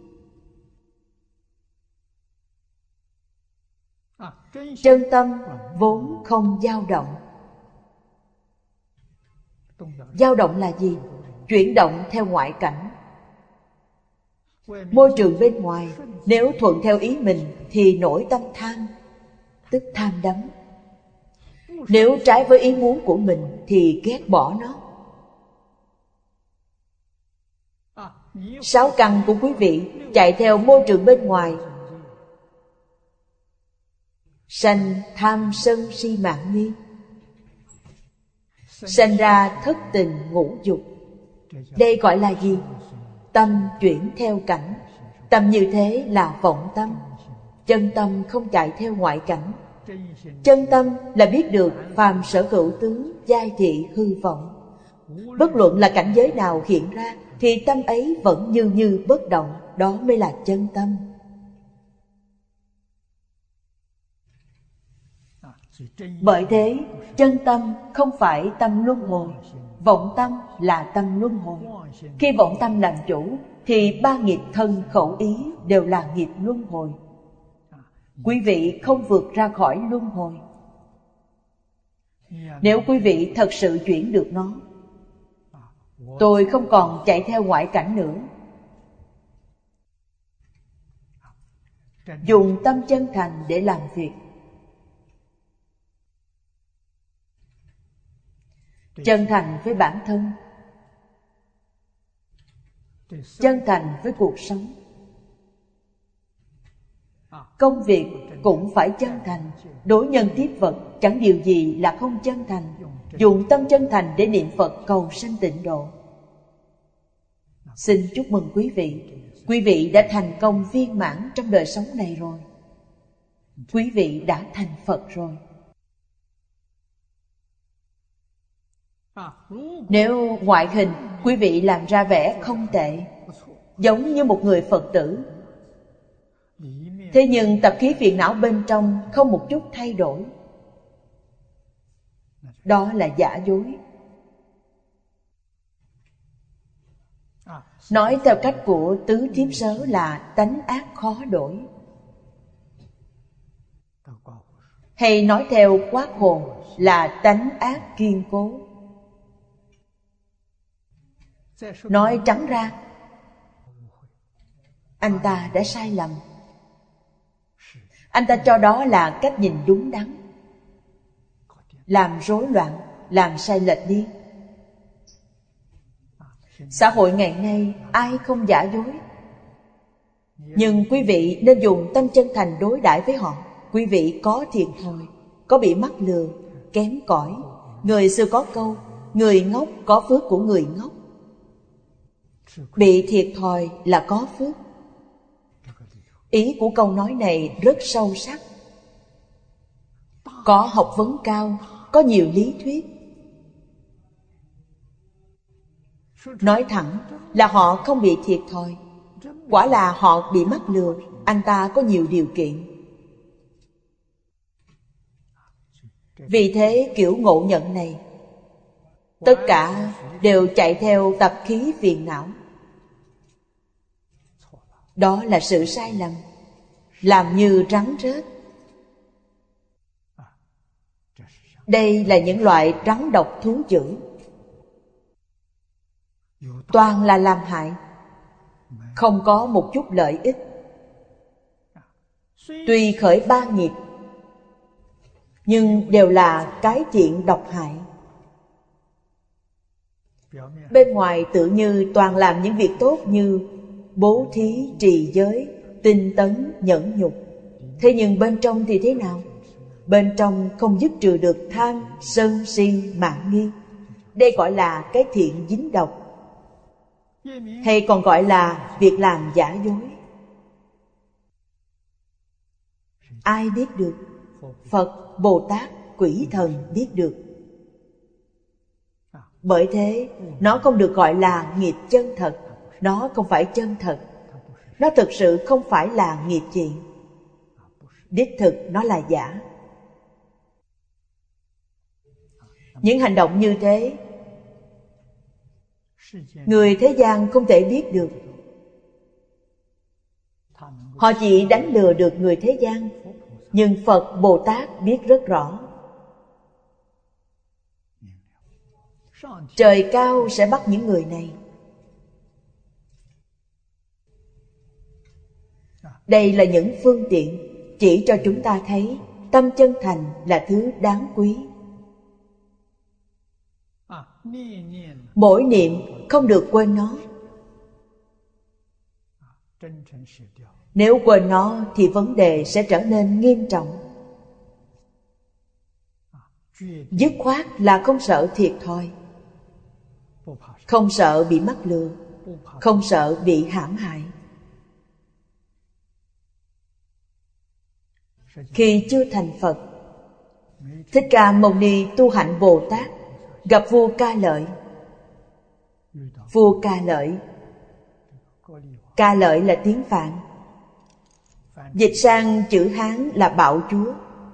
Chân tâm vốn không dao động. Dao động là gì? Chuyển động theo ngoại cảnh. Môi trường bên ngoài nếu thuận theo ý mình thì nổi tâm tham, tức tham đắm. Nếu trái với ý muốn của mình thì ghét bỏ nó. Sáu căn của quý vị chạy theo môi trường bên ngoài, sanh tham sân si mạn nghi, sanh ra thất tình ngũ dục. Đây gọi là gì? Tâm chuyển theo cảnh. Tâm như thế là vọng tâm. Chân tâm không chạy theo ngoại cảnh. Chân tâm là biết được phàm sở hữu tướng, giai thị hư vọng. Bất luận là cảnh giới nào hiện ra thì tâm ấy vẫn như như bất động. Đó mới là chân tâm. Bởi thế, chân tâm không phải tâm luân hồi, vọng tâm là tâm luân hồi. Khi vọng tâm làm chủ thì ba nghiệp thân khẩu ý đều là nghiệp luân hồi. Quý vị không vượt ra khỏi luân hồi. Nếu quý vị thật sự chuyển được nó, tôi không còn chạy theo ngoại cảnh nữa. Dùng tâm chân thành để làm việc. Chân thành với bản thân, chân thành với cuộc sống. Công việc cũng phải chân thành. Đối nhân tiếp vật chẳng điều gì là không chân thành. Dùng tâm chân thành để niệm Phật cầu sanh tịnh độ. Xin chúc mừng quý vị. Quý vị đã thành công viên mãn trong đời sống này rồi. Quý vị đã thành Phật rồi. Nếu ngoại hình quý vị làm ra vẻ không tệ, giống như một người Phật tử, thế nhưng tập khí phiền não bên trong không một chút thay đổi, đó là giả dối. Nói theo cách của Tứ Thiếp Sớ là tánh ác khó đổi. Hay nói theo Quát Hồn là tánh ác kiên cố. Nói trắng ra, anh ta đã sai lầm. Anh ta cho đó là cách nhìn đúng đắn, làm rối loạn, làm sai lệch đi. Xã hội ngày nay ai không giả dối. Nhưng quý vị nên dùng tâm chân thành đối đãi với họ. Quý vị có thiệt thòi, có bị mắc lừa, kém cỏi. Người xưa có câu, người ngốc có phước của người ngốc. Bị thiệt thòi là có phước. Ý của câu nói này rất sâu sắc. Có học vấn cao, có nhiều lý thuyết. Nói thẳng là họ không bị thiệt thòi. Quả là họ bị mắc lừa. Anh ta có nhiều điều kiện. Vì thế kiểu ngộ nhận này, tất cả đều chạy theo tập khí phiền não. Đó là sự sai lầm. Làm như rắn rết. Đây là những loại rắn độc thú dữ, toàn là làm hại, không có một chút lợi ích. Tuy khởi ba nghiệp, nhưng đều là cái thiện độc hại. Bên ngoài tự như toàn làm những việc tốt như bố thí, trì giới, tinh tấn, nhẫn nhục. Thế nhưng bên trong thì thế nào? Bên trong không dứt trừ được tham, sân, si, mạn nghi. Đây gọi là cái thiện dính độc, hay còn gọi là việc làm giả dối. Ai biết được? Phật, Bồ Tát, quỷ thần biết được. Bởi thế nó không được gọi là nghiệp chân thật. Nó không phải chân thật. Nó thực sự không phải là nghiệp thiện. Đích thực nó là giả. Những hành động như thế, người thế gian không thể biết được. Họ chỉ đánh lừa được người thế gian. Nhưng Phật, Bồ Tát biết rất rõ. Trời cao sẽ bắt những người này. Đây là những phương tiện chỉ cho chúng ta thấy tâm chân thành là thứ đáng quý. Mỗi niệm không được quên nó. Nếu quên nó thì vấn đề sẽ trở nên nghiêm trọng. Dứt khoát là không sợ thiệt thòi, không sợ bị mắc lừa, không sợ bị hãm hại. Khi chưa thành Phật, Thích Ca Mâu Ni tu hạnh Bồ Tát, gặp vua Ca Lợi. Vua Ca Lợi, Ca Lợi là tiếng Phạn, dịch sang chữ Hán là Bạo Chúa.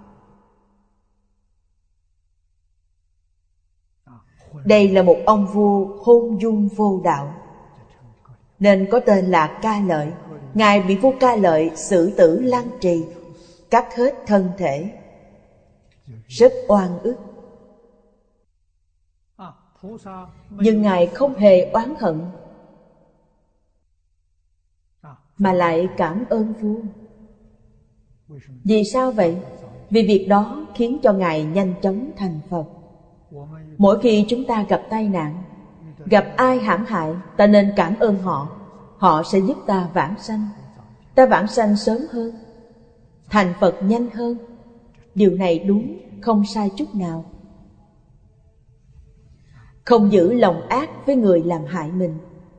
Đây là một ông vua hôn dung vô đạo, nên có tên là Ca Lợi. Ngài bị vua Ca Lợi xử tử lăng trì, cắt hết thân thể, rất oan ức. Nhưng Ngài không hề oán hận, mà lại cảm ơn vua. Vì sao vậy? Vì việc đó khiến cho Ngài nhanh chóng thành Phật. Mỗi khi chúng ta gặp tai nạn, gặp ai hãm hại, ta nên cảm ơn họ. Họ sẽ giúp ta vãng sanh. Ta vãng sanh sớm hơn, thành Phật nhanh hơn. Điều này đúng, không sai chút nào. Không giữ lòng ác với người làm hại mình.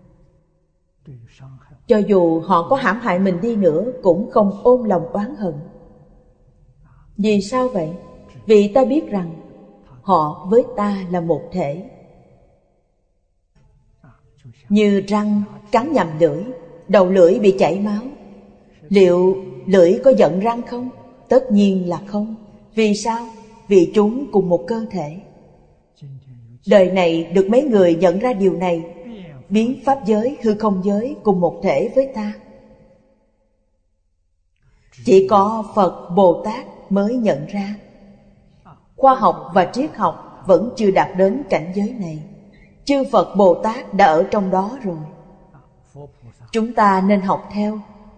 Cho dù họ có hãm hại mình đi nữa, cũng không ôm lòng oán hận. Vì sao vậy? Vì ta biết rằng họ với ta là một thể. Như răng cắn nhầm lưỡi, đầu lưỡi bị chảy máu, liệu lưỡi có giận răng không? Tất nhiên là không. Vì sao? Vì chúng cùng một cơ thể. Đời này được mấy người nhận ra điều này, biến pháp giới, hư không giới cùng một thể với ta. Chỉ có Phật, Bồ Tát mới nhận ra. Khoa học và triết học vẫn chưa đạt đến cảnh giới này. Chư Phật Bồ Tát đã ở trong đó rồi. Chúng ta nên học theo,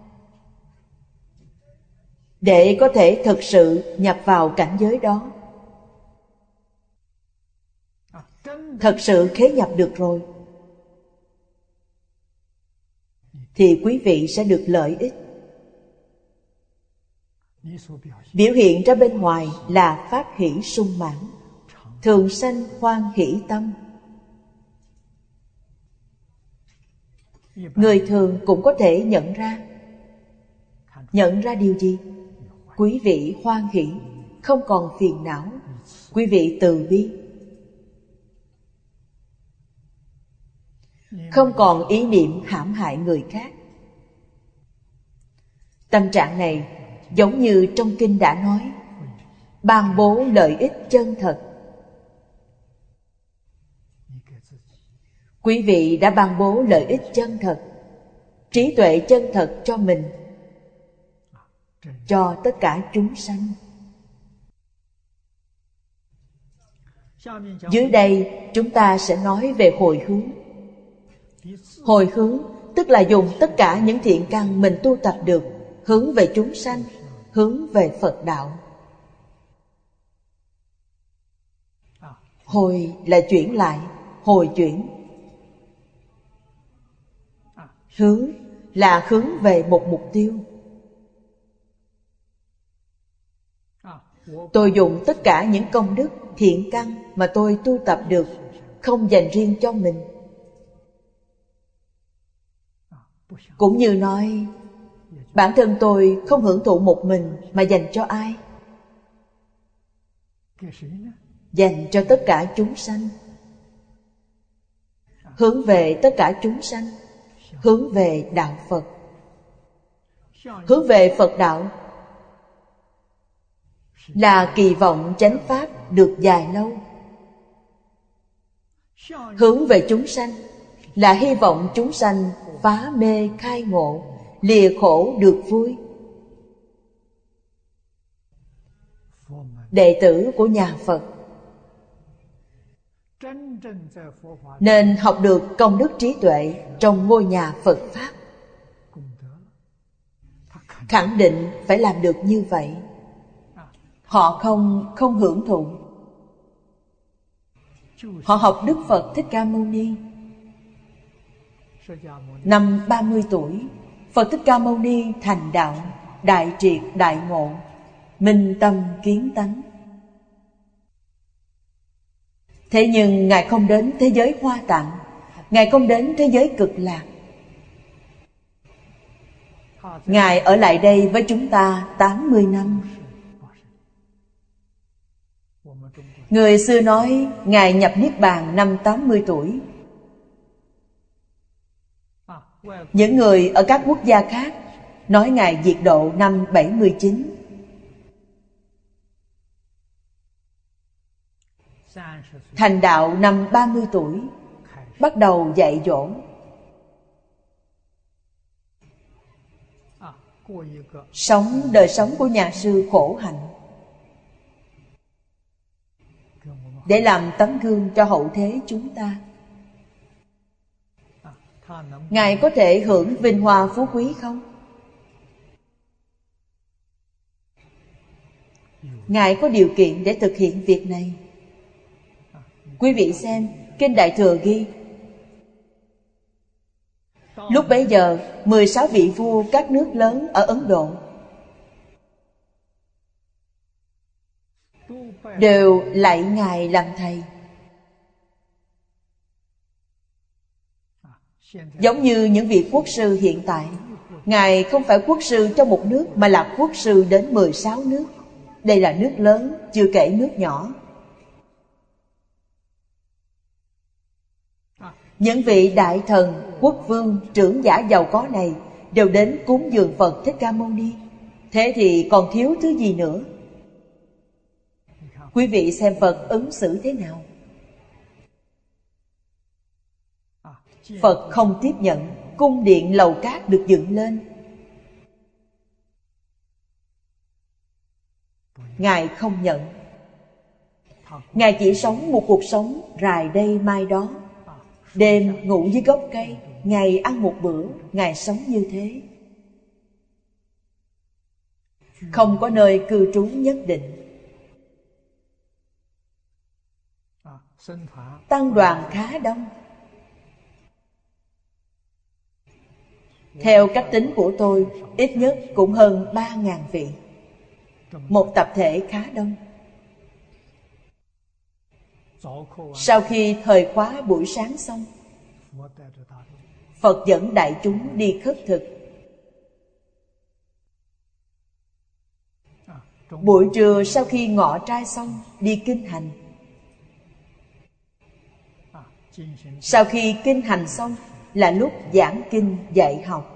để có thể thực sự nhập vào cảnh giới đó. Thật sự khế nhập được rồi, thì quý vị sẽ được lợi ích. Biểu hiện ra bên ngoài là pháp hỷ sung mãn, thường sanh hoan hỷ tâm. Người thường cũng có thể nhận ra. Nhận ra điều gì? Quý vị hoan hỷ, không còn phiền não. Quý vị từ bi, không còn ý niệm hãm hại người khác. Tâm trạng này giống như trong kinh đã nói, ban bố lợi ích chân thật. Quý vị đã ban bố lợi ích chân thật, trí tuệ chân thật cho mình, cho tất cả chúng sanh. Dưới đây chúng ta sẽ nói về hồi hướng. Hồi hướng tức là dùng tất cả những thiện căn mình tu tập được, hướng về chúng sanh, hướng về Phật đạo. Hồi là chuyển lại, hồi chuyển. Hướng là hướng về một mục tiêu. Tôi dùng tất cả những công đức, thiện căn mà tôi tu tập được, không dành riêng cho mình. Cũng như nói, bản thân tôi không hưởng thụ một mình mà dành cho ai? Dành cho tất cả chúng sanh. Hướng về tất cả chúng sanh, hướng về đạo Phật. Hướng về Phật đạo là kỳ vọng chánh pháp được dài lâu. Hướng về chúng sanh là hy vọng chúng sanh phá mê khai ngộ, lìa khổ được vui. Đệ tử của nhà Phật nên học được công đức trí tuệ trong ngôi nhà Phật Pháp. Khẳng định phải làm được như vậy. Họ không không hưởng thụ. Họ học Đức Phật Thích Ca Mâu Ni. Năm ba mươi tuổi, Phật Thích Ca Mâu Ni thành đạo, đại triệt đại ngộ, minh tâm kiến tánh. Thế nhưng Ngài không đến thế giới Hoa Tạng, Ngài không đến thế giới Cực Lạc. Ngài ở lại đây với chúng ta tám mươi năm. Người xưa nói Ngài nhập Niết Bàn năm tám mươi tuổi. Những người ở các quốc gia khác nói Ngài diệt độ năm bảy mươi chín. Thành đạo năm ba mươi tuổi, bắt đầu dạy dỗ. Sống đời sống của nhà sư khổ hạnh, để làm tấm gương cho hậu thế chúng ta. Ngài có thể hưởng vinh hoa phú quý không? Ngài có điều kiện để thực hiện việc này. Quý vị xem, Kinh Đại Thừa ghi, lúc bấy giờ mười sáu vị vua các nước lớn ở Ấn Độ đều lạy Ngài làm thầy. Giống như những vị quốc sư hiện tại, Ngài không phải quốc sư cho một nước mà là quốc sư đến mười sáu nước. Đây là nước lớn, chưa kể nước nhỏ. Những vị đại thần, quốc vương, trưởng giả giàu có này đều đến cúng dường Phật Thích Ca Mâu Ni. Thế thì còn thiếu thứ gì nữa? Quý vị xem Phật ứng xử thế nào? Phật không tiếp nhận. Cung điện lầu cát được dựng lên, Ngài không nhận. Ngài chỉ sống một cuộc sống rài đây mai đó. Đêm ngủ dưới gốc cây, ngày ăn một bữa. Ngài sống như thế, không có nơi cư trú nhất định. Tăng đoàn khá đông. Theo cách tính của tôi, ít nhất cũng hơn ba ngàn vị. Một tập thể khá đông. Sau khi thời khóa buổi sáng xong, Phật dẫn đại chúng đi khất thực. Buổi trưa sau khi ngọ trai xong, đi kinh hành. Sau khi kinh hành xong là lúc giảng kinh dạy học.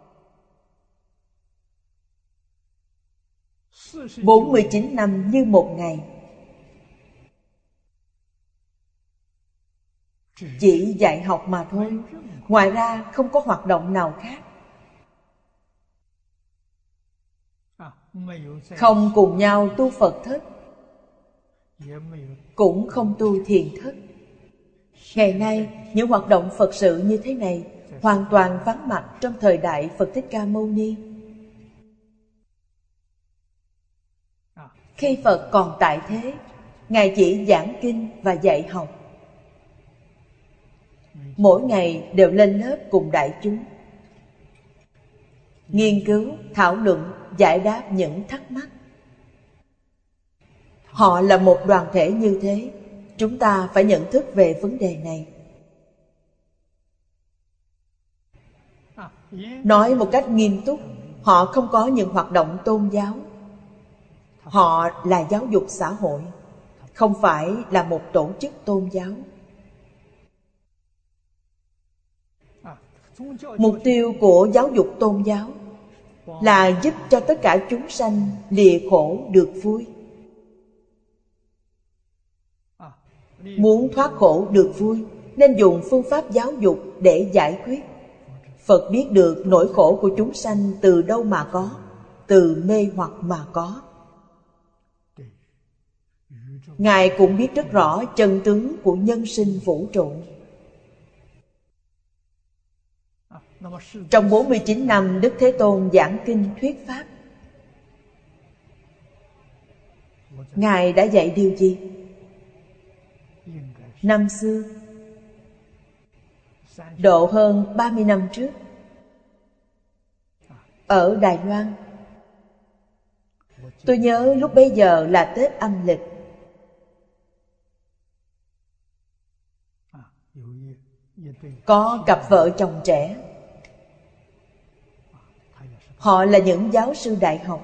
bốn mươi chín năm như một ngày. Chỉ dạy học mà thôi, ngoài ra không có hoạt động nào khác. Không cùng nhau tu Phật thất, cũng không tu thiền thất. Ngày nay, những hoạt động Phật sự như thế này hoàn toàn vắng mặt trong thời đại Phật Thích Ca Mâu Ni. Khi Phật còn tại thế, Ngài chỉ giảng kinh và dạy học. Mỗi ngày đều lên lớp cùng đại chúng, nghiên cứu, thảo luận, giải đáp những thắc mắc. Họ là một đoàn thể như thế, chúng ta phải nhận thức về vấn đề này. Nói một cách nghiêm túc, họ không có những hoạt động tôn giáo. Họ là giáo dục xã hội, không phải là một tổ chức tôn giáo. Mục tiêu của giáo dục tôn giáo là giúp cho tất cả chúng sanh lìa khổ được vui. Muốn thoát khổ được vui nên dùng phương pháp giáo dục để giải quyết. Phật biết được nỗi khổ của chúng sanh từ đâu mà có, từ mê hoặc mà có. Ngài cũng biết rất rõ chân tướng của nhân sinh vũ trụ. Trong bốn mươi chín năm Đức Thế Tôn giảng kinh thuyết pháp, Ngài đã dạy điều gì? Năm xưa, độ hơn ba mươi năm trước, ở Đài Loan, tôi nhớ lúc bấy giờ là Tết âm lịch. Có cặp vợ chồng trẻ. Họ là những giáo sư đại học.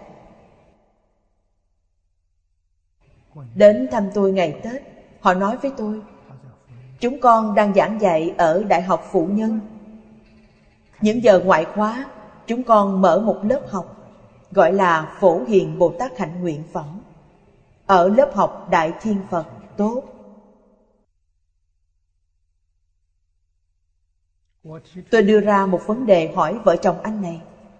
Đến thăm tôi ngày Tết, họ nói với tôi, chúng con đang giảng dạy ở Đại học Phụ Nhân. Những giờ ngoại khóa, chúng con mở một lớp học gọi là Phổ Hiền Bồ Tát Hạnh Nguyện Phẩm ở lớp học Đại Thiên Phật Tốt. Tôi đưa ra một vấn đề hỏi vợ chồng anh này.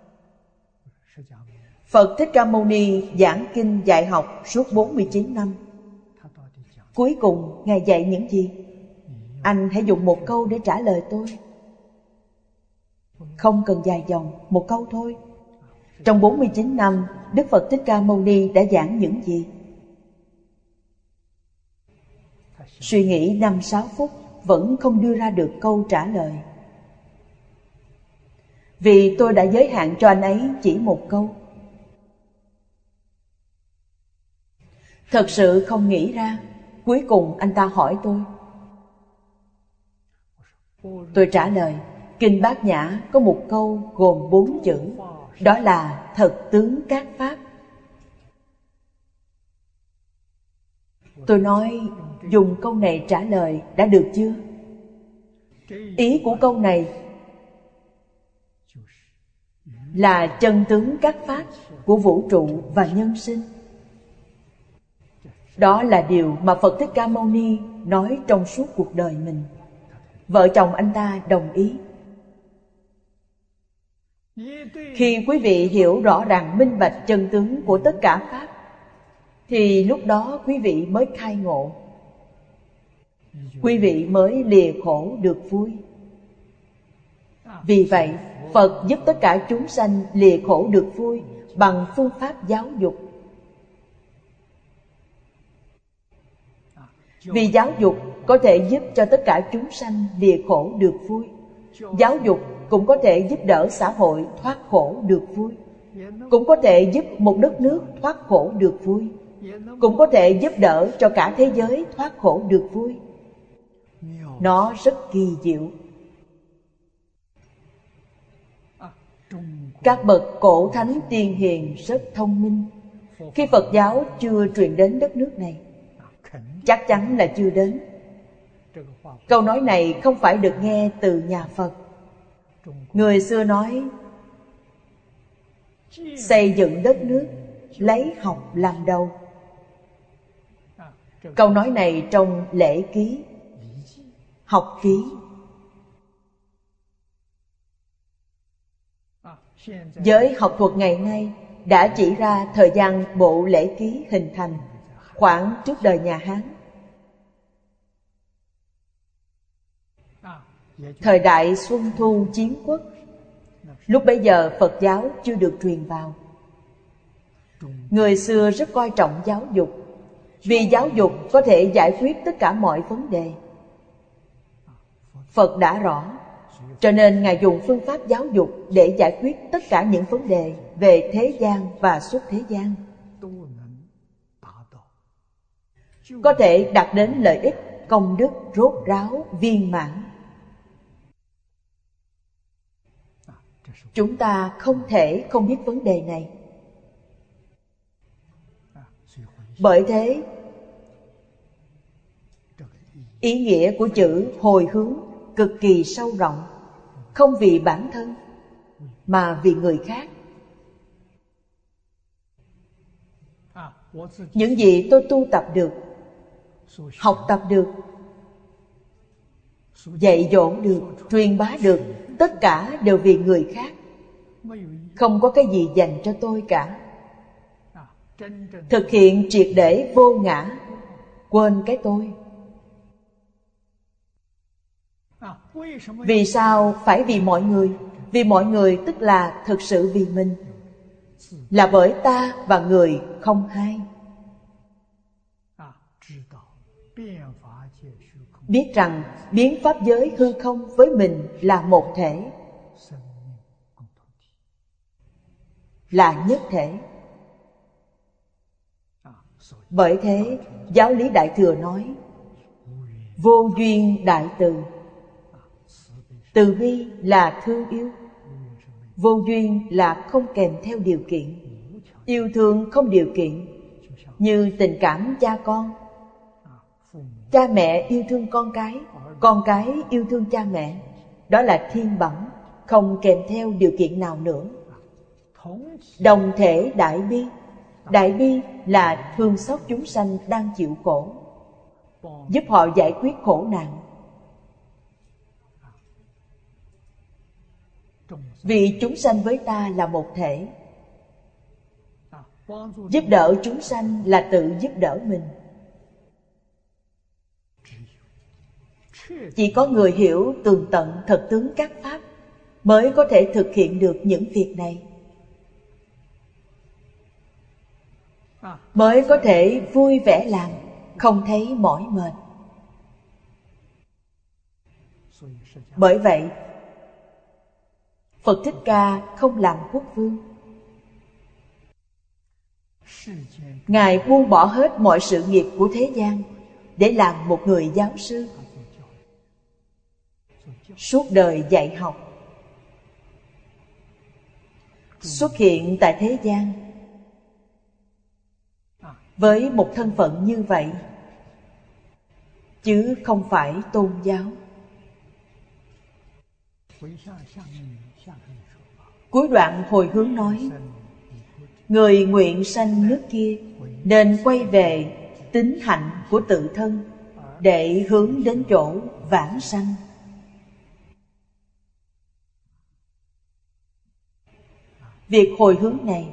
Phật Thích Ca Mâu Ni giảng kinh dạy học suốt bốn mươi chín năm. Cuối cùng Ngài dạy những gì? Anh hãy dùng một câu để trả lời tôi. Không cần dài dòng, một câu thôi. Trong bốn mươi chín năm, Đức Phật Thích Ca Mâu Ni đã giảng những gì? Suy nghĩ năm sáu phút vẫn không đưa ra được câu trả lời. Vì tôi đã giới hạn cho anh ấy chỉ một câu. Thật sự không nghĩ ra. Cuối cùng anh ta hỏi tôi. Tôi trả lời, Kinh Bát Nhã có một câu gồm bốn chữ, đó là thật tướng các pháp. Tôi nói, dùng câu này trả lời đã được chưa? Ý của câu này là chân tướng các pháp của vũ trụ và nhân sinh. Đó là điều mà Phật Thích Ca Mâu Ni nói trong suốt cuộc đời mình. Vợ chồng anh ta đồng ý. Khi quý vị hiểu rõ ràng minh bạch chân tướng của tất cả pháp, thì lúc đó quý vị mới khai ngộ. Quý vị mới lìa khổ được vui. Vì vậy, Phật giúp tất cả chúng sanh lìa khổ được vui bằng phương pháp giáo dục. Vì giáo dục có thể giúp cho tất cả chúng sanh lìa khổ được vui. Giáo dục cũng có thể giúp đỡ xã hội thoát khổ được vui, cũng có thể giúp một đất nước thoát khổ được vui, cũng có thể giúp đỡ cho cả thế giới thoát khổ được vui. Nó rất kỳ diệu. Các bậc cổ thánh tiên hiền rất thông minh. Khi Phật giáo chưa truyền đến đất nước này, chắc chắn là chưa đến. Câu nói này không phải được nghe từ nhà Phật. Người xưa nói xây dựng đất nước lấy học làm đầu. Câu nói này trong Lễ Ký, Học Ký. Giới học thuật ngày nay đã chỉ ra thời gian bộ Lễ Ký hình thành khoảng trước đời nhà Hán. Thời đại Xuân Thu Chiến Quốc, lúc bấy giờ Phật giáo chưa được truyền vào. Người xưa rất coi trọng giáo dục, vì giáo dục có thể giải quyết tất cả mọi vấn đề. Phật đã rõ, cho nên Ngài dùng phương pháp giáo dục để giải quyết tất cả những vấn đề về thế gian và xuất thế gian, có thể đạt đến lợi ích, công đức rốt ráo, viên mãn. Chúng ta không thể không biết vấn đề này. Bởi thế, ý nghĩa của chữ hồi hướng cực kỳ sâu rộng, không vì bản thân mà vì người khác. Những gì tôi tu tập được, học tập được, dạy dỗ được, truyền bá được, tất cả đều vì người khác. Không có cái gì dành cho tôi cả. Thực hiện triệt để vô ngã, quên cái tôi. Vì sao phải vì mọi người? Vì mọi người tức là thực sự vì mình, là bởi ta và người không hai. Biết rằng biến pháp giới hư không với mình là một thể, là nhất thể. Bởi thế, Giáo lý Đại Thừa nói vô duyên đại từ. Từ bi là thương yêu, vô duyên là không kèm theo điều kiện. Yêu thương không điều kiện, như tình cảm cha con. Cha mẹ yêu thương con cái, con cái yêu thương cha mẹ. Đó là thiên bẩm, không kèm theo điều kiện nào nữa. Đồng thể đại bi. Đại bi là thương xót chúng sanh đang chịu khổ, giúp họ giải quyết khổ nạn. Vì chúng sanh với ta là một thể. Giúp đỡ chúng sanh là tự giúp đỡ mình. Chỉ có người hiểu tường tận thật tướng các pháp mới có thể thực hiện được những việc này, mới có thể vui vẻ làm, không thấy mỏi mệt. Bởi vậy, Phật Thích Ca không làm quốc vương. Ngài buông bỏ hết mọi sự nghiệp của thế gian để làm một người giáo sư, suốt đời dạy học, xuất hiện tại thế gian. Với một thân phận như vậy, chứ không phải tôn giáo. Cuối đoạn hồi hướng nói, người nguyện sanh nước kia nên quay về tính hạnh của tự thân để hướng đến chỗ vãng sanh. Việc hồi hướng này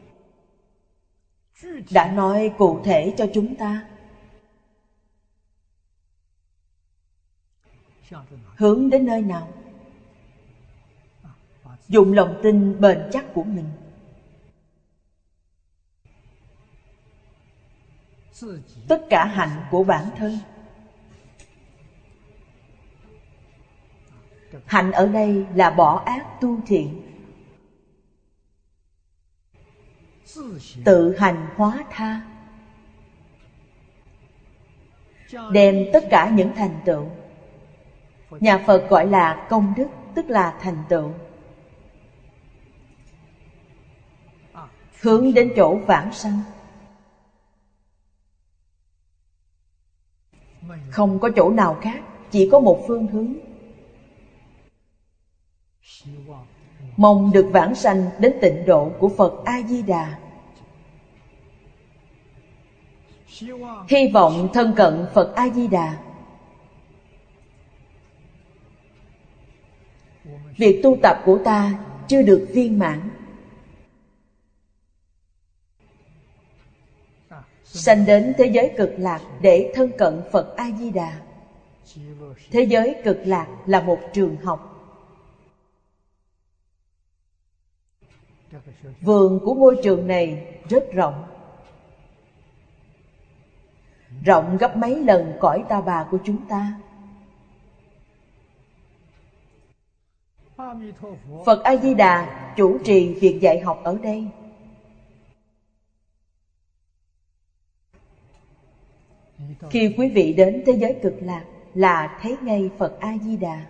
đã nói cụ thể cho chúng ta hướng đến nơi nào. Dùng lòng tin bền chắc của mình, tất cả hạnh của bản thân, Hạnh ở đây là bỏ ác tu thiện, tự hành hóa tha, đem tất cả những thành tựu, nhà Phật gọi là công đức, tức là thành tựu, hướng đến chỗ vãng sanh. Không có chỗ nào khác, chỉ có một phương hướng. Mong được vãng sanh đến tịnh độ của Phật A-di-đà. Hy vọng thân cận Phật A-di-đà. Việc tu tập của ta chưa được viên mãn. Sanh đến thế giới cực lạc để thân cận Phật A-di-đà. Thế giới cực lạc là một trường học. Vườn của ngôi trường này rất rộng, rộng gấp mấy lần cõi Ta Bà của chúng ta. Phật A-di-đà chủ trì việc dạy học ở đây. Khi quý vị đến thế giới cực lạc là thấy ngay Phật A-di-đà.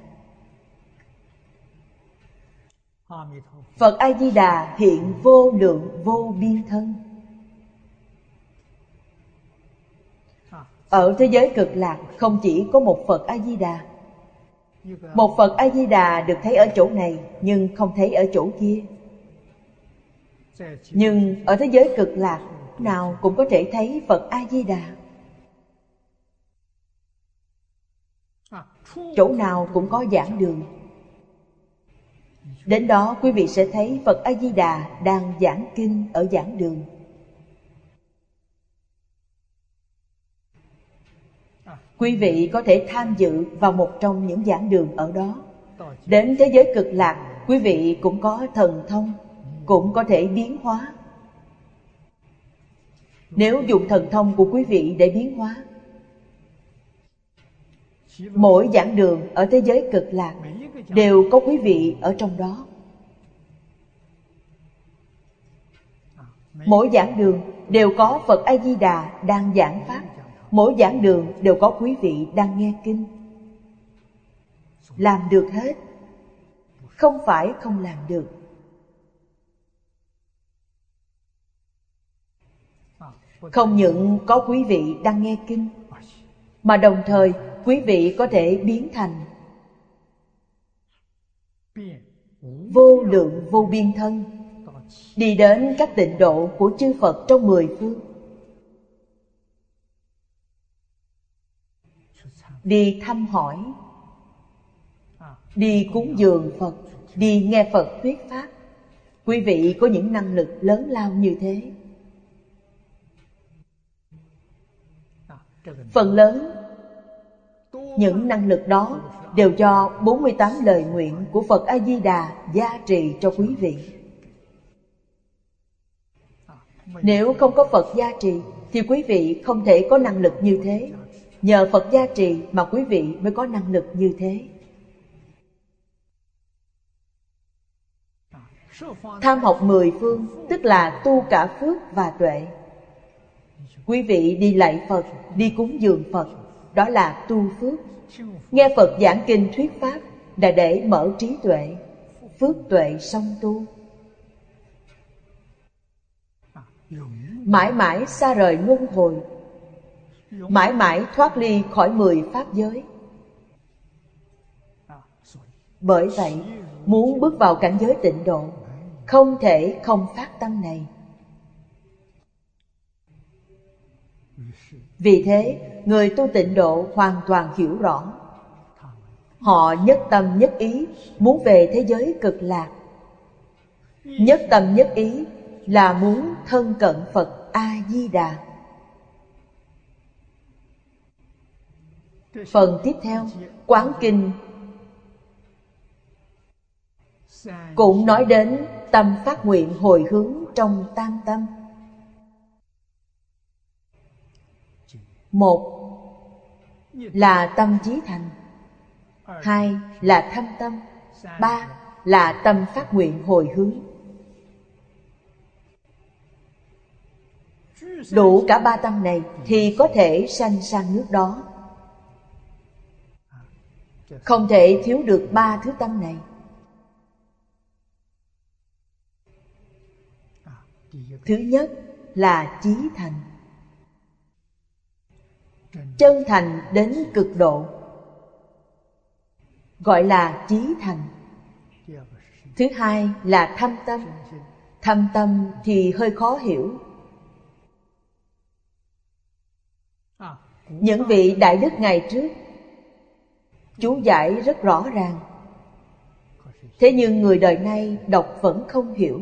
Phật A-di-đà hiện vô lượng vô biên thân. Ở thế giới cực lạc không chỉ có một Phật A-di-đà. Một Phật A-di-đà được thấy ở chỗ này nhưng không thấy ở chỗ kia. Nhưng ở thế giới cực lạc nào cũng có thể thấy Phật A-di-đà. Chỗ nào cũng có giảng đường. Đến đó quý vị sẽ thấy Phật A-di-đà đang giảng kinh ở giảng đường. Quý vị có thể tham dự vào một trong những giảng đường ở đó. Đến thế giới cực lạc, quý vị cũng có thần thông, cũng có thể biến hóa. Nếu dùng thần thông của quý vị để biến hóa, mỗi giảng đường ở thế giới cực lạc đều có quý vị ở trong đó. Mỗi giảng đường đều có Phật A-di-đà đang giảng pháp. Mỗi giảng đường đều có quý vị đang nghe kinh. Làm được hết, không phải không làm được. Không những có quý vị đang nghe kinh, mà đồng thời quý vị có thể biến thành vô lượng vô biên thân, đi đến các tịnh độ của chư Phật trong mười phương. Đi thăm hỏi, đi cúng dường Phật, đi nghe Phật thuyết pháp. Quý vị có những năng lực lớn lao như thế. Phần lớn những năng lực đó đều do bốn mươi tám lời nguyện của Phật A-di-đà gia trì cho quý vị. Nếu không có Phật gia trì thì quý vị không thể có năng lực như thế. Nhờ Phật gia trì mà quý vị mới có năng lực như thế. Tham học mười phương tức là tu cả phước và tuệ. Quý vị đi lạy Phật, đi cúng dường Phật, đó là tu phước. Nghe Phật giảng kinh thuyết pháp là để mở trí tuệ, phước tuệ song tu. Mãi mãi xa rời luân hồi, mãi mãi thoát ly khỏi mười pháp giới. Bởi vậy, muốn bước vào cảnh giới tịnh độ, không thể không phát tâm này. Vì thế, người tu tịnh độ hoàn toàn hiểu rõ. Họ nhất tâm nhất ý muốn về thế giới cực lạc. Nhất tâm nhất ý là muốn thân cận Phật A-di-đà. Phần tiếp theo, Quán Kinh cũng nói đến tâm phát nguyện hồi hướng trong tam tâm. Một là tâm chí thành, hai là thâm tâm, ba là tâm phát nguyện hồi hướng. Đủ cả ba tâm này thì có thể sanh sang nước đó. Không thể thiếu được ba thứ tâm này. Thứ nhất là chí thành. Chân thành đến cực độ gọi là chí thành. Thứ hai là thâm tâm. Thâm tâm thì hơi khó hiểu. Những vị đại đức ngày trước chú giải rất rõ ràng. Thế nhưng người đời nay đọc vẫn không hiểu.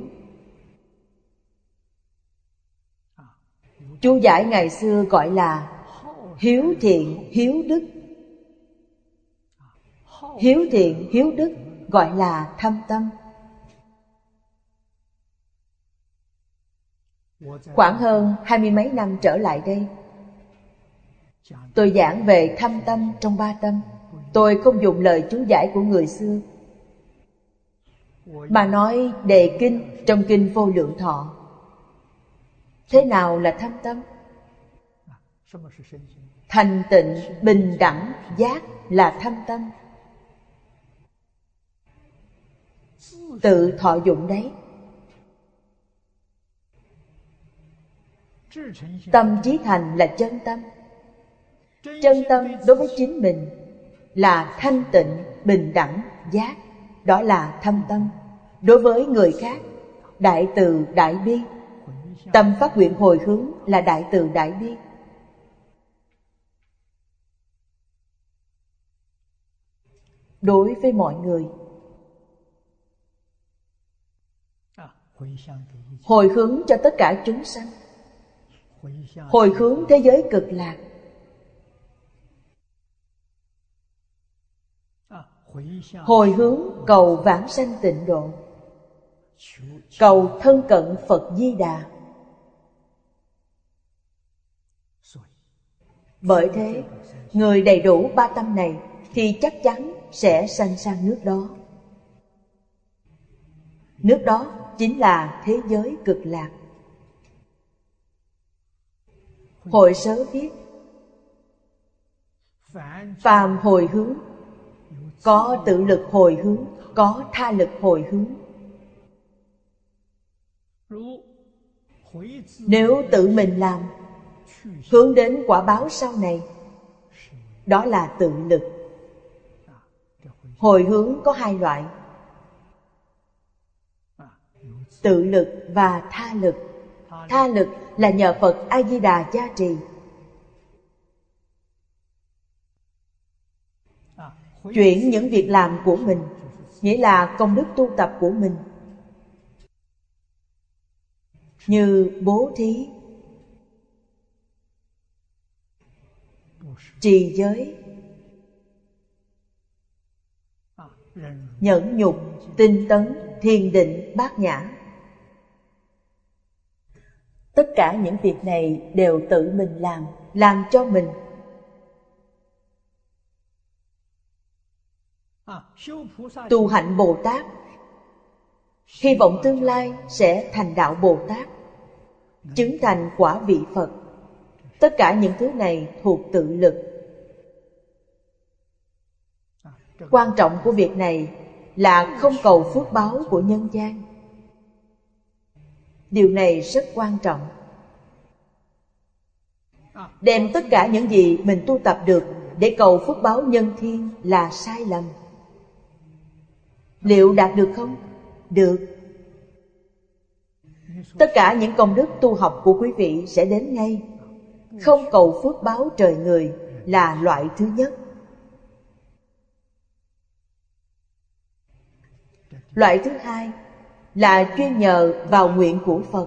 Chú giải ngày xưa gọi là hiếu thiện, hiếu đức. Hiếu thiện, hiếu đức gọi là thâm tâm. Khoảng hơn hai mươi mấy năm trở lại đây, tôi giảng về thâm tâm trong ba tâm. Tôi không dùng lời chú giải của người xưa, mà nói đề kinh trong kinh Vô Lượng Thọ. Thế nào là thâm tâm? Thành tịnh, bình đẳng, giác là thâm tâm. Tự thọ dụng đấy. Tâm chí thành là chân tâm. Chân tâm đối với chính mình là thanh tịnh, bình đẳng, giác. Đó là thâm tâm. Đối với người khác, đại từ đại bi. Tâm phát nguyện hồi hướng là đại từ đại bi. Đối với mọi người, hồi hướng cho tất cả chúng sanh, hồi hướng thế giới cực lạc, hồi hướng cầu vãng sanh tịnh độ, cầu thân cận Phật Di Đà. Bởi thế, người đầy đủ ba tâm này thì chắc chắn sẽ sanh sang nước đó. Nước đó chính là thế giới cực lạc. Hội Sớ viết: phàm hồi hướng, có tự lực hồi hướng, có tha lực hồi hướng. Nếu tự mình làm, hướng đến quả báo sau này, đó là tự lực. Hồi hướng có hai loại: tự lực và tha lực. Tha lực là nhờ Phật A-di-đà gia trì. Chuyển những việc làm của mình, nghĩa là công đức tu tập của mình, như bố thí, trì giới, nhẫn nhục, tinh tấn, thiền định, bát nhã. Tất cả những việc này đều tự mình làm, làm cho mình. Tu hạnh Bồ Tát, hy vọng tương lai sẽ thành đạo Bồ Tát, chứng thành quả vị Phật. Tất cả những thứ này thuộc tự lực. Quan trọng của việc này là không cầu phước báo của nhân gian. Điều này rất quan trọng. Đem tất cả những gì mình tu tập được để cầu phước báo nhân thiên là sai lầm. Liệu đạt được không? Được. Tất cả những công đức tu học của quý vị sẽ đến ngay. Không cầu phước báo trời người là loại thứ nhất. Loại thứ hai là chuyên nhờ vào nguyện của Phật.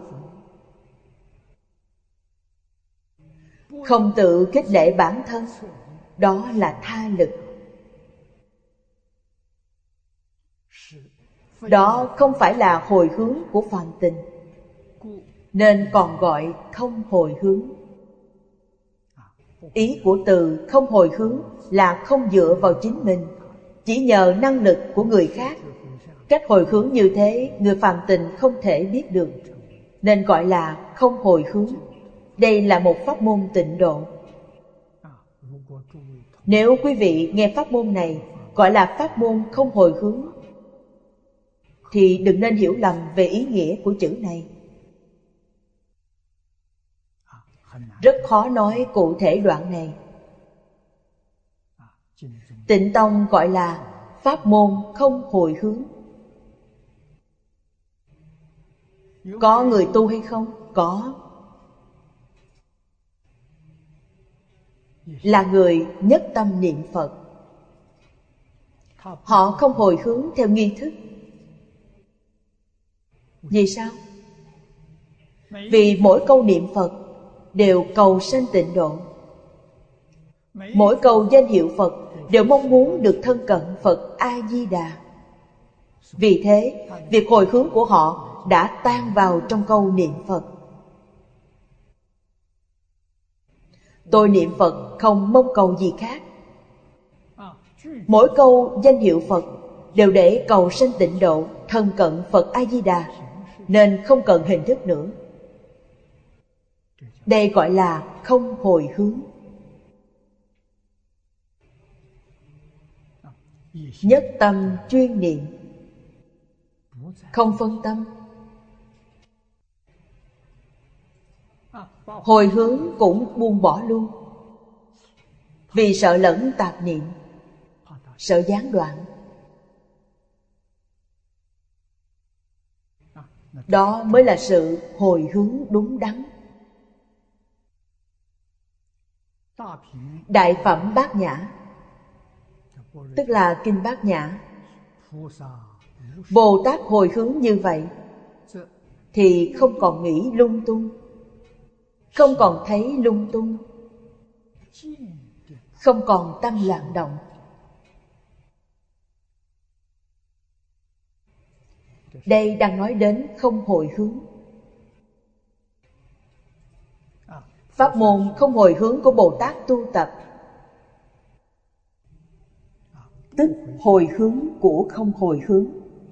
Không tự khích lệ bản thân, đó là tha lực. Đó không phải là hồi hướng của phàm tình, nên còn gọi không hồi hướng. Ý của từ không hồi hướng là không dựa vào chính mình, chỉ nhờ năng lực của người khác. Cách hồi hướng như thế, người phàm tình không thể biết được, nên gọi là không hồi hướng. Đây là một pháp môn tịnh độ. Nếu quý vị nghe pháp môn này gọi là pháp môn không hồi hướng, thì đừng nên hiểu lầm về ý nghĩa của chữ này. Rất khó nói cụ thể đoạn này. Tịnh Tông gọi là pháp môn không hồi hướng. Có người tu hay không? Có. Là người nhất tâm niệm Phật. Họ không hồi hướng theo nghi thức. Vì sao? Vì mỗi câu niệm Phật đều cầu sanh tịnh độ. Mỗi câu danh hiệu Phật đều mong muốn được thân cận Phật A-di-đà. Vì thế, việc hồi hướng của họ đã tan vào trong câu niệm Phật. Tôi niệm Phật không mong cầu gì khác. Mỗi câu danh hiệu Phật đều để cầu sanh tịnh độ, thân cận Phật A-di-đà, nên không cần hình thức nữa. Đây gọi là không hồi hướng. Nhất tâm chuyên niệm, không phân tâm. Hồi hướng cũng buông bỏ luôn, vì sợ lẫn tạp niệm, sợ gián đoạn. Đó mới là sự hồi hướng đúng đắn. Đại phẩm Bát Nhã, tức là Kinh Bát Nhã. Bồ Tát hồi hướng như vậy thì không còn nghĩ lung tung, không còn thấy lung tung, không còn tâm loạn động. Đây đang nói đến không hồi hướng. Pháp môn không hồi hướng của Bồ Tát tu tập, tức hồi hướng của không hồi hướng.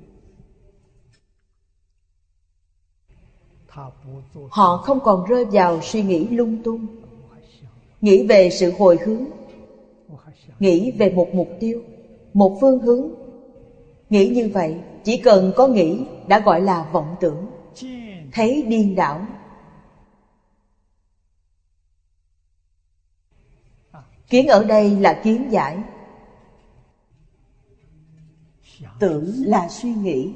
Họ không còn rơi vào suy nghĩ lung tung, nghĩ về sự hồi hướng, nghĩ về một mục tiêu, một phương hướng. Nghĩ như vậy, chỉ cần có nghĩ đã gọi là vọng tưởng, thấy điên đảo. Kiến ở đây là kiến giải, tưởng là suy nghĩ.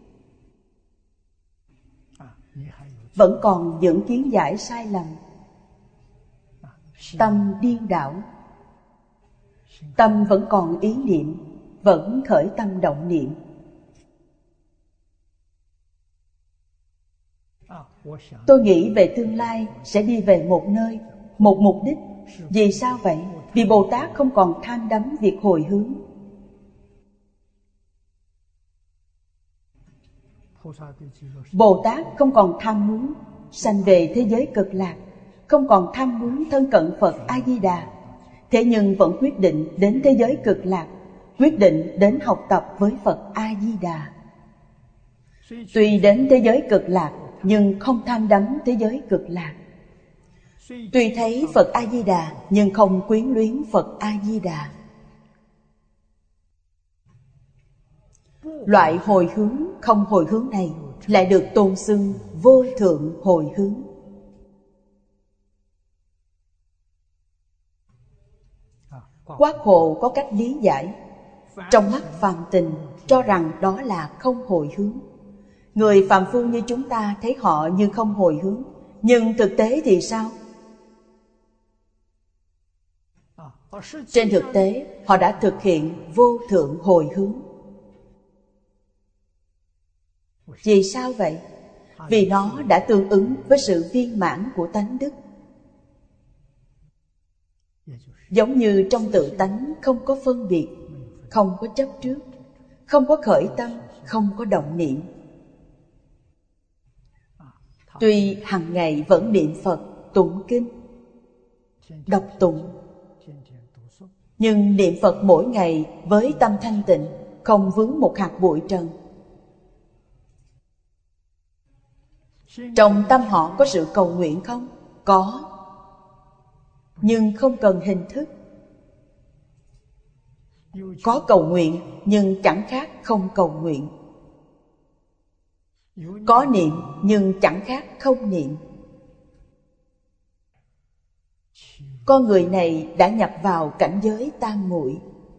Vẫn còn những kiến giải sai lầm. Tâm điên đảo, tâm vẫn còn ý niệm, vẫn khởi tâm động niệm. Tôi nghĩ về tương lai sẽ đi về một nơi, một mục đích. Vì sao vậy? Vì Bồ Tát không còn tham đắm việc hồi hướng. Bồ Tát không còn tham muốn sanh về thế giới cực lạc, không còn tham muốn thân cận Phật A-di-đà. Thế nhưng vẫn quyết định đến thế giới cực lạc, quyết định đến học tập với Phật A-di-đà. Tuy đến thế giới cực lạc, nhưng không tham đắm thế giới cực lạc. Tuy thấy Phật A-di-đà, nhưng không quyến luyến Phật A-di-đà. Loại hồi hướng không hồi hướng này lại được tôn xưng vô thượng hồi hướng. Quát Hồ có cách lý giải. Trong mắt phàm tình cho rằng đó là không hồi hướng. Người phàm phu như chúng ta thấy họ như không hồi hướng, nhưng thực tế thì sao? Trên thực tế, họ đã thực hiện vô thượng hồi hướng. Vì sao vậy? Vì nó đã tương ứng với sự viên mãn của tánh đức. Giống như trong tự tánh không có phân biệt, không có chấp trước, không có khởi tâm, không có động niệm. Tuy hằng ngày vẫn niệm Phật, tụng kinh, đọc tụng, nhưng niệm Phật mỗi ngày với tâm thanh tịnh, không vướng một hạt bụi trần. Trong tâm họ có sự cầu nguyện không? Có, nhưng không cần hình thức. Có cầu nguyện nhưng chẳng khác không cầu nguyện. Có niệm nhưng chẳng khác không niệm. Con người này đã nhập vào cảnh giới tam muội.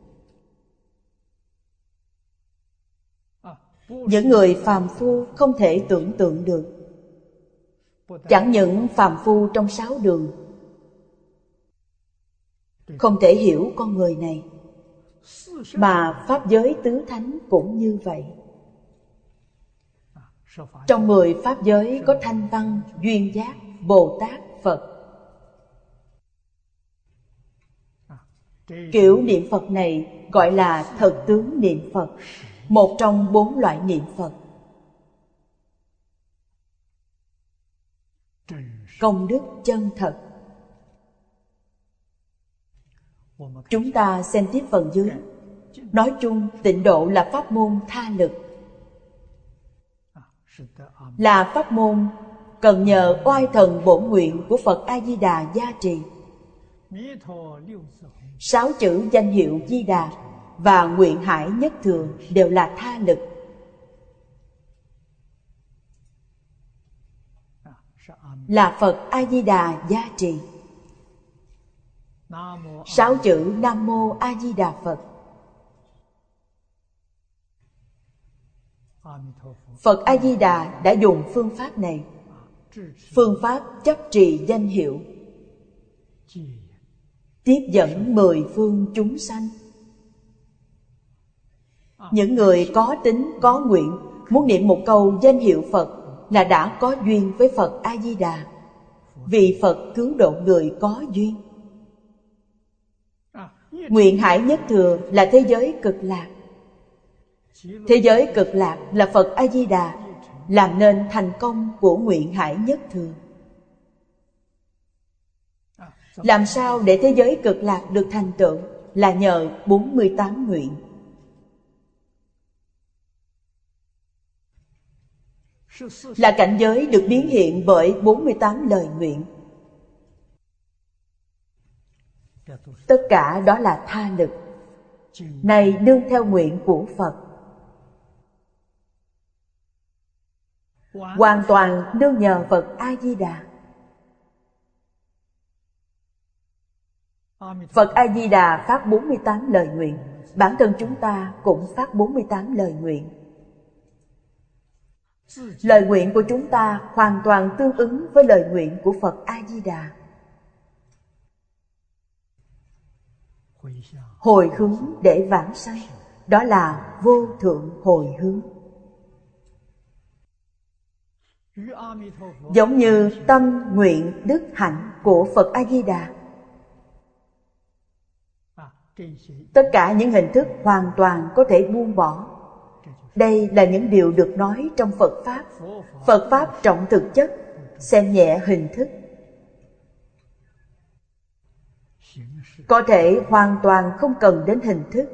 Những người phàm phu không thể tưởng tượng được. Chẳng những phàm phu trong sáu đường không thể hiểu con người này, mà pháp giới tứ thánh cũng như vậy. Trong mười pháp giới có Thanh Văn, Duyên Giác, Bồ Tát, Phật. Kiểu niệm Phật này gọi là thật tướng niệm Phật, một trong bốn loại niệm Phật. Công đức chân thật. Chúng ta xem tiếp phần dưới. Nói chung, tịnh độ là pháp môn tha lực, là pháp môn cần nhờ oai thần bổn nguyện của Phật A-di-đà gia trì. Sáu chữ danh hiệu Di Đà và nguyện hải nhất thừa đều là tha lực. Là Phật A-di-đà gia trì. Sáu chữ Nam Mô A Di Đà Phật. Phật A Di Đà đã dùng phương pháp này, phương pháp chấp trì danh hiệu, tiếp dẫn mười phương chúng sanh. Những người có tính, có nguyện muốn niệm một câu danh hiệu Phật là đã có duyên với Phật A Di Đà, vì Phật cứu độ người có duyên. Nguyện hải nhất thừa là thế giới cực lạc. Thế giới cực lạc là Phật A Di Đà làm nên thành công của nguyện hải nhất thừa. Làm sao để thế giới cực lạc được thành tựu? Là nhờ bốn mươi tám nguyện. Là cảnh giới được biến hiện bởi bốn mươi tám lời nguyện. Tất cả đó là tha lực. Này nương theo nguyện của Phật, hoàn toàn nương nhờ Phật A-di-đà. Phật A-di-đà phát bốn mươi tám lời nguyện, bản thân chúng ta cũng phát bốn mươi tám lời nguyện. Lời nguyện của chúng ta hoàn toàn tương ứng với lời nguyện của Phật A-di-đà. Hồi hướng để vãng sanh, đó là vô thượng hồi hướng. Giống như tâm, nguyện, đức, hạnh của Phật A-di-đà. Tất cả những hình thức hoàn toàn có thể buông bỏ. Đây là những điều được nói trong Phật Pháp. Phật Pháp trọng thực chất, xem nhẹ hình thức. Có thể hoàn toàn không cần đến hình thức.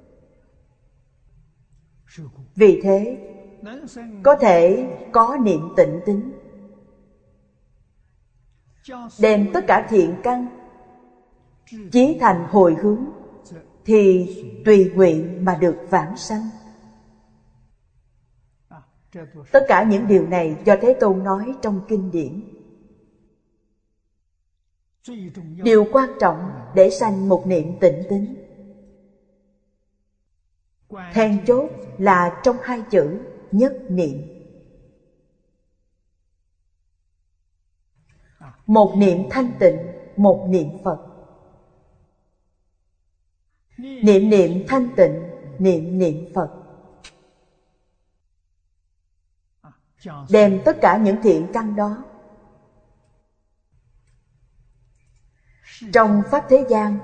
Vì thế, có thể có niệm tịnh tính, đem tất cả thiện căn chí thành hồi hướng, thì tùy nguyện mà được vãng sanh. Tất cả những điều này do Thế Tôn nói trong kinh điển. Điều quan trọng để sanh một niệm tịnh tính, then chốt là trong hai chữ nhất niệm. Một niệm thanh tịnh, một niệm Phật. Niệm niệm thanh tịnh, niệm niệm Phật. Đem tất cả những thiện căn đó trong pháp thế gian,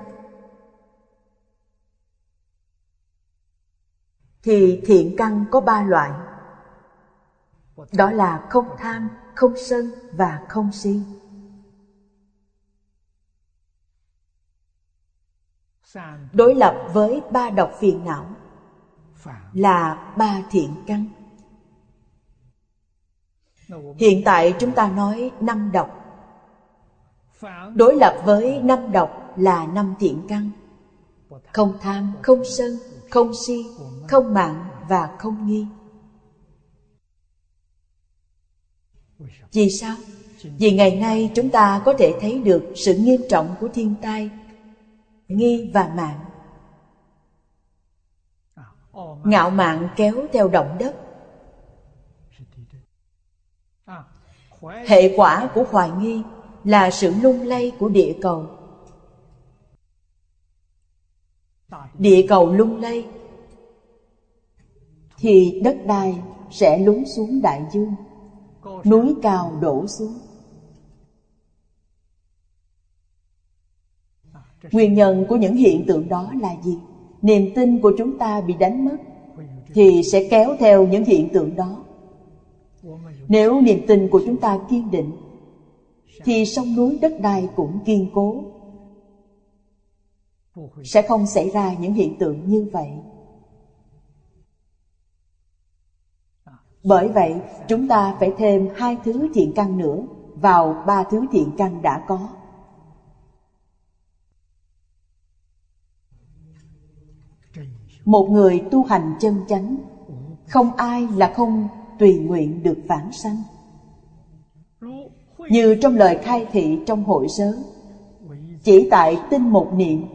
thì thiện căn có ba loại. Đó là không tham, không sân và không si. đối lập với ba độc phiền não là ba thiện căn. Hiện tại chúng ta nói năm độc, đối lập với năm độc là năm thiện căn: không tham, không sân, không si, không mạn và không nghi. Vì sao? Vì ngày nay chúng ta có thể thấy được sự nghiêm trọng của thiên tai, nghi và mạn. Ngạo mạn kéo theo động đất. Hệ quả của hoài nghi là sự lung lay của địa cầu. Địa cầu lung lay thì đất đai sẽ lún xuống đại dương, núi cao đổ xuống. Nguyên nhân của những hiện tượng đó là gì? Niềm tin của chúng ta bị đánh mất thì sẽ kéo theo những hiện tượng đó. Nếu niềm tin của chúng ta kiên định thì sông núi đất đai cũng kiên cố, sẽ không xảy ra những hiện tượng như vậy. Bởi vậy chúng ta phải thêm hai thứ thiện căn nữa vào ba thứ thiện căn đã có. Một người tu hành chân chánh, không ai là không tùy nguyện được vãng sanh. Như trong lời khai thị trong hội sớ, chỉ tại tin một niệm,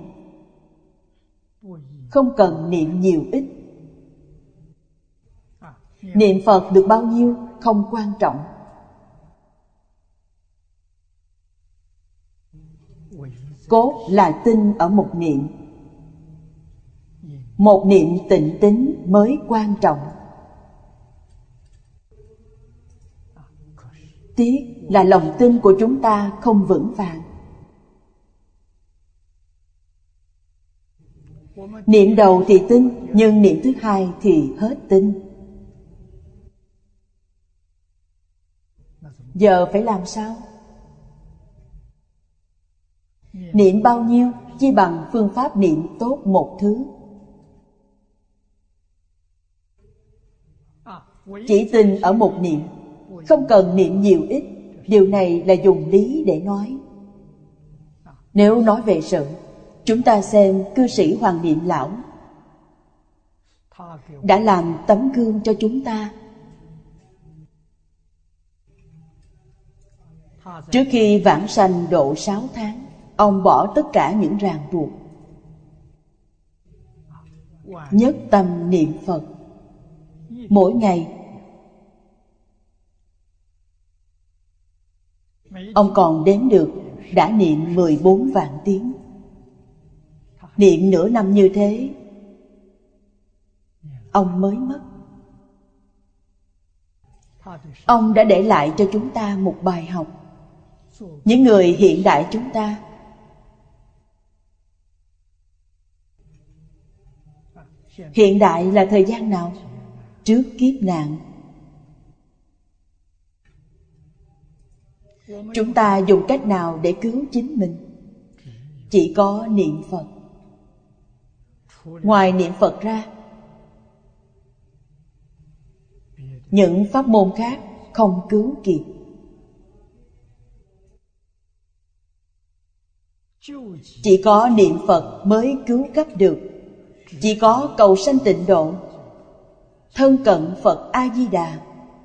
không cần niệm nhiều ít. Niệm Phật được bao nhiêu không quan trọng. Cốt là tin ở một niệm. Một niệm tịnh tín mới quan trọng. Tiếc là lòng tin của chúng ta không vững vàng. Niệm đầu thì tin, nhưng niệm thứ hai thì hết tin. Giờ phải làm sao? Niệm bao nhiêu chi bằng phương pháp niệm tốt một thứ. Chỉ tin ở một niệm, không cần niệm nhiều ít. Điều này là dùng lý để nói. Nếu nói về sự, chúng ta xem cư sĩ Hoàng Niệm Lão đã làm tấm gương cho chúng ta. Trước khi vãng sanh độ sáu tháng, ông bỏ tất cả những ràng buộc, nhất tâm niệm Phật. Mỗi ngày ông còn đếm được đã niệm mười bốn vạn tiếng. Niệm nửa năm như thế, ông mới mất. Ông đã để lại cho chúng ta một bài học. Những người hiện đại chúng ta hiện đại là thời gian nào? Trước kiếp nạn. Chúng ta dùng cách nào để cứu chính mình? Chỉ có niệm Phật. Ngoài niệm Phật ra, những pháp môn khác không cứu kịp. Chỉ có niệm Phật mới cứu cấp được. Chỉ có cầu sanh tịnh độ, thân cận Phật A-di-đà.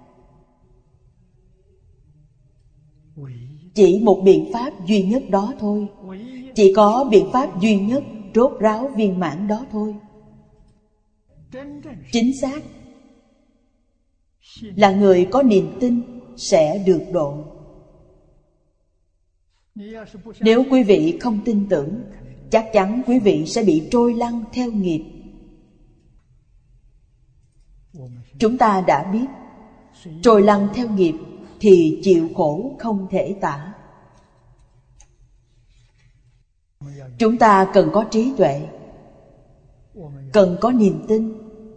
Chỉ một biện pháp duy nhất đó thôi. Chỉ có biện pháp duy nhất rốt ráo viên mãn đó thôi. Chính xác là người có niềm tin sẽ được độ. Nếu quý vị không tin tưởng, chắc chắn quý vị sẽ bị trôi lăn theo nghiệp. Chúng ta đã biết, trôi lăn theo nghiệp thì chịu khổ không thể tả. Chúng ta cần có trí tuệ, cần có niềm tin.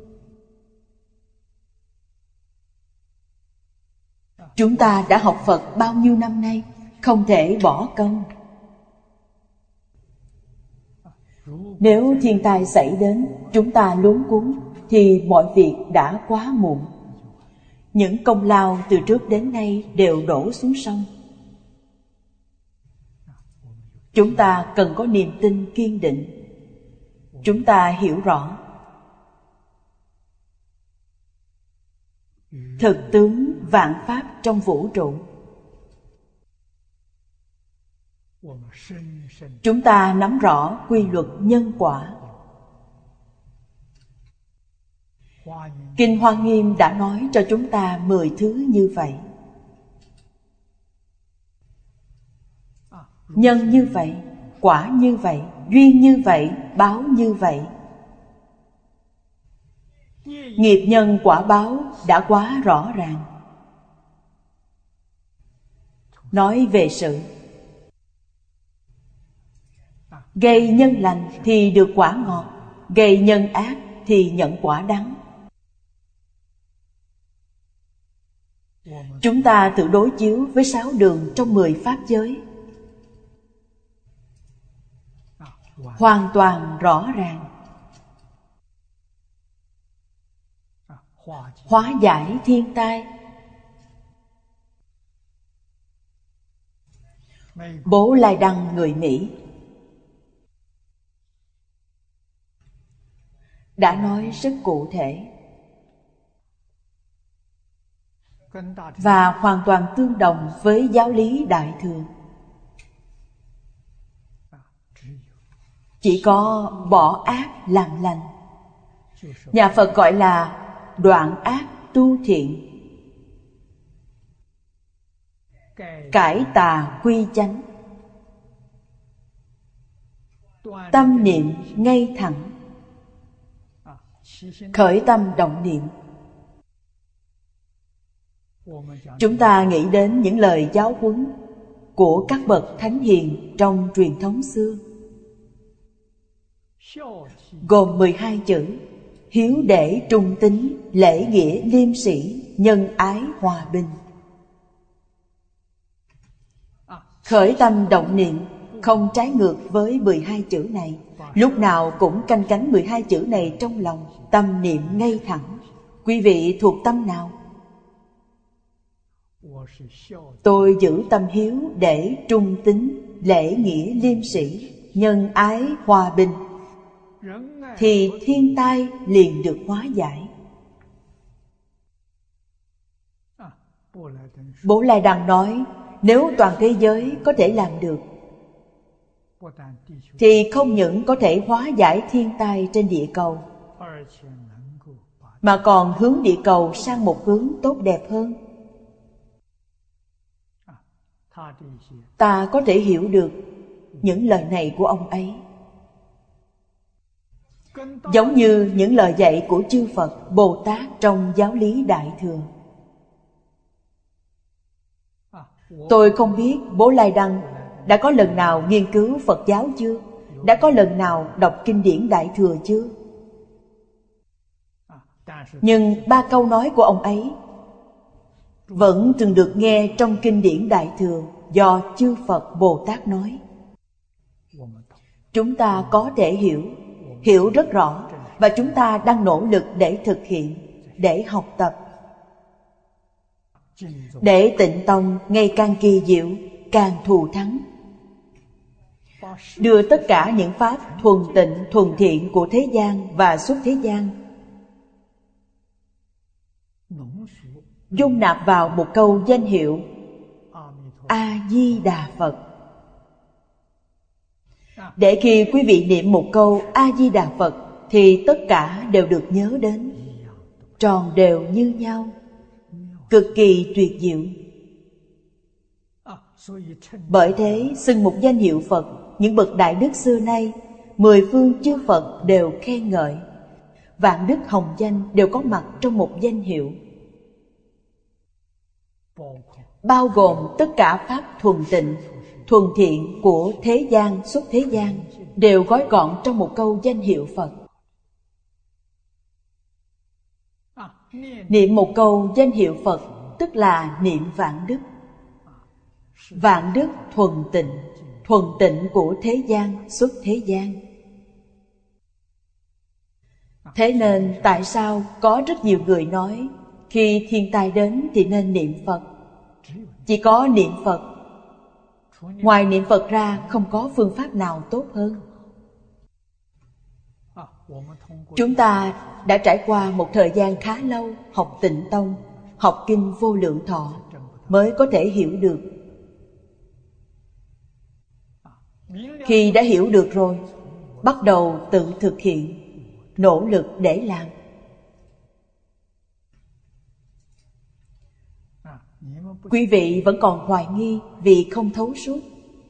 Chúng ta đã học Phật bao nhiêu năm nay, không thể bỏ công. Nếu thiên tai xảy đến, chúng ta luống cuống, thì mọi việc đã quá muộn. Những công lao từ trước đến nay đều đổ xuống sông. Chúng ta cần có niềm tin kiên định. Chúng ta hiểu rõ thực tướng vạn pháp trong vũ trụ. Chúng ta nắm rõ quy luật nhân quả. Kinh Hoa Nghiêm đã nói cho chúng ta mười thứ như vậy. Nhân như vậy, quả như vậy, duyên như vậy, báo như vậy. Nghiệp nhân quả báo đã quá rõ ràng. Nói về sự gây nhân lành thì được quả ngọt, gây nhân ác thì nhận quả đắng. Chúng ta tự đối chiếu với sáu đường trong mười pháp giới, hoàn toàn rõ ràng. Hóa giải thiên tai. Bố Lai Đăng người Mỹ đã nói rất cụ thể và hoàn toàn tương đồng với giáo lý Đại Thừa. Chỉ có bỏ ác làm lành. Nhà Phật gọi là đoạn ác tu thiện, cải tà quy chánh, tâm niệm ngay thẳng, khởi tâm động niệm. Chúng ta nghĩ đến những lời giáo huấn của các bậc thánh hiền trong truyền thống xưa, gồm mười hai chữ: hiếu để trung tín, lễ nghĩa liêm sĩ, nhân ái hòa bình. Khởi tâm động niệm không trái ngược với mười hai chữ này. Lúc nào cũng canh cánh mười hai chữ này trong lòng, tâm niệm ngay thẳng. Quý vị thuộc tâm nào? Tôi giữ tâm hiếu để trung tín, lễ nghĩa liêm sĩ, nhân ái hòa bình, thì thiên tai liền được hóa giải. Bố Lai Đăng nói, nếu toàn thế giới có thể làm được, thì không những có thể hóa giải thiên tai trên địa cầu, mà còn hướng địa cầu sang một hướng tốt đẹp hơn. Ta có thể hiểu được những lời này của ông ấy, giống như những lời dạy của chư Phật, Bồ Tát trong giáo lý Đại Thừa. Tôi không biết Bố Lai Đăng đã có lần nào nghiên cứu Phật giáo chưa? Đã có lần nào đọc kinh điển Đại Thừa chưa? Nhưng ba câu nói của ông ấy vẫn thường được nghe trong kinh điển Đại Thừa do chư Phật Bồ Tát nói. Chúng ta có thể hiểu, hiểu rất rõ, và chúng ta đang nỗ lực để thực hiện, để học tập, để Tịnh Tông ngày càng kỳ diệu, càng thù thắng, đưa tất cả những pháp thuần tịnh, thuần thiện của thế gian và xuất thế gian dung nạp vào một câu danh hiệu A-di-đà Phật. Để khi quý vị niệm một câu A-di-đà Phật thì tất cả đều được nhớ đến, tròn đều như nhau, cực kỳ tuyệt diệu. Bởi thế xưng một danh hiệu Phật, những bậc đại đức xưa nay, mười phương chư Phật đều khen ngợi, vạn đức hồng danh đều có mặt trong một danh hiệu, bao gồm tất cả pháp thuần tịnh, thuần thiện của thế gian, xuất thế gian, đều gói gọn trong một câu danh hiệu Phật. Niệm một câu danh hiệu Phật tức là niệm vạn đức. Vạn đức thuần tịnh, thuần tịnh của thế gian, xuất thế gian. Thế nên tại sao có rất nhiều người nói khi thiên tai đến thì nên niệm Phật? Chỉ có niệm Phật. Ngoài niệm Phật ra không có phương pháp nào tốt hơn. Chúng ta đã trải qua một thời gian khá lâu học Tịnh Tông, học Kinh Vô Lượng Thọ mới có thể hiểu được. Khi đã hiểu được rồi, bắt đầu tự thực hiện, nỗ lực để làm. Quý vị vẫn còn hoài nghi vì không thấu suốt.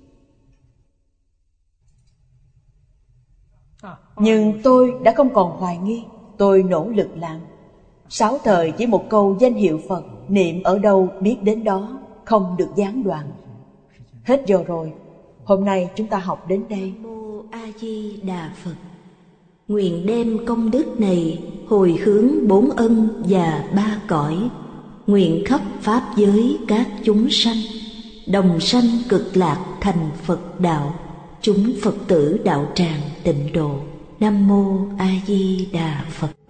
Nhưng tôi đã không còn hoài nghi, tôi nỗ lực làm. Sáu thời chỉ một câu danh hiệu Phật, niệm ở đâu biết đến đó, không được gián đoạn. Hết giờ rồi, hôm nay chúng ta học đến đây. Nam Mô A Di Đà Phật. Nguyện đem công đức này hồi hướng bốn ân và ba cõi, nguyện khắp pháp giới các chúng sanh đồng sanh cực lạc thành Phật đạo, chúng Phật tử đạo tràng tịnh độ. Nam Mô A Di Đà Phật.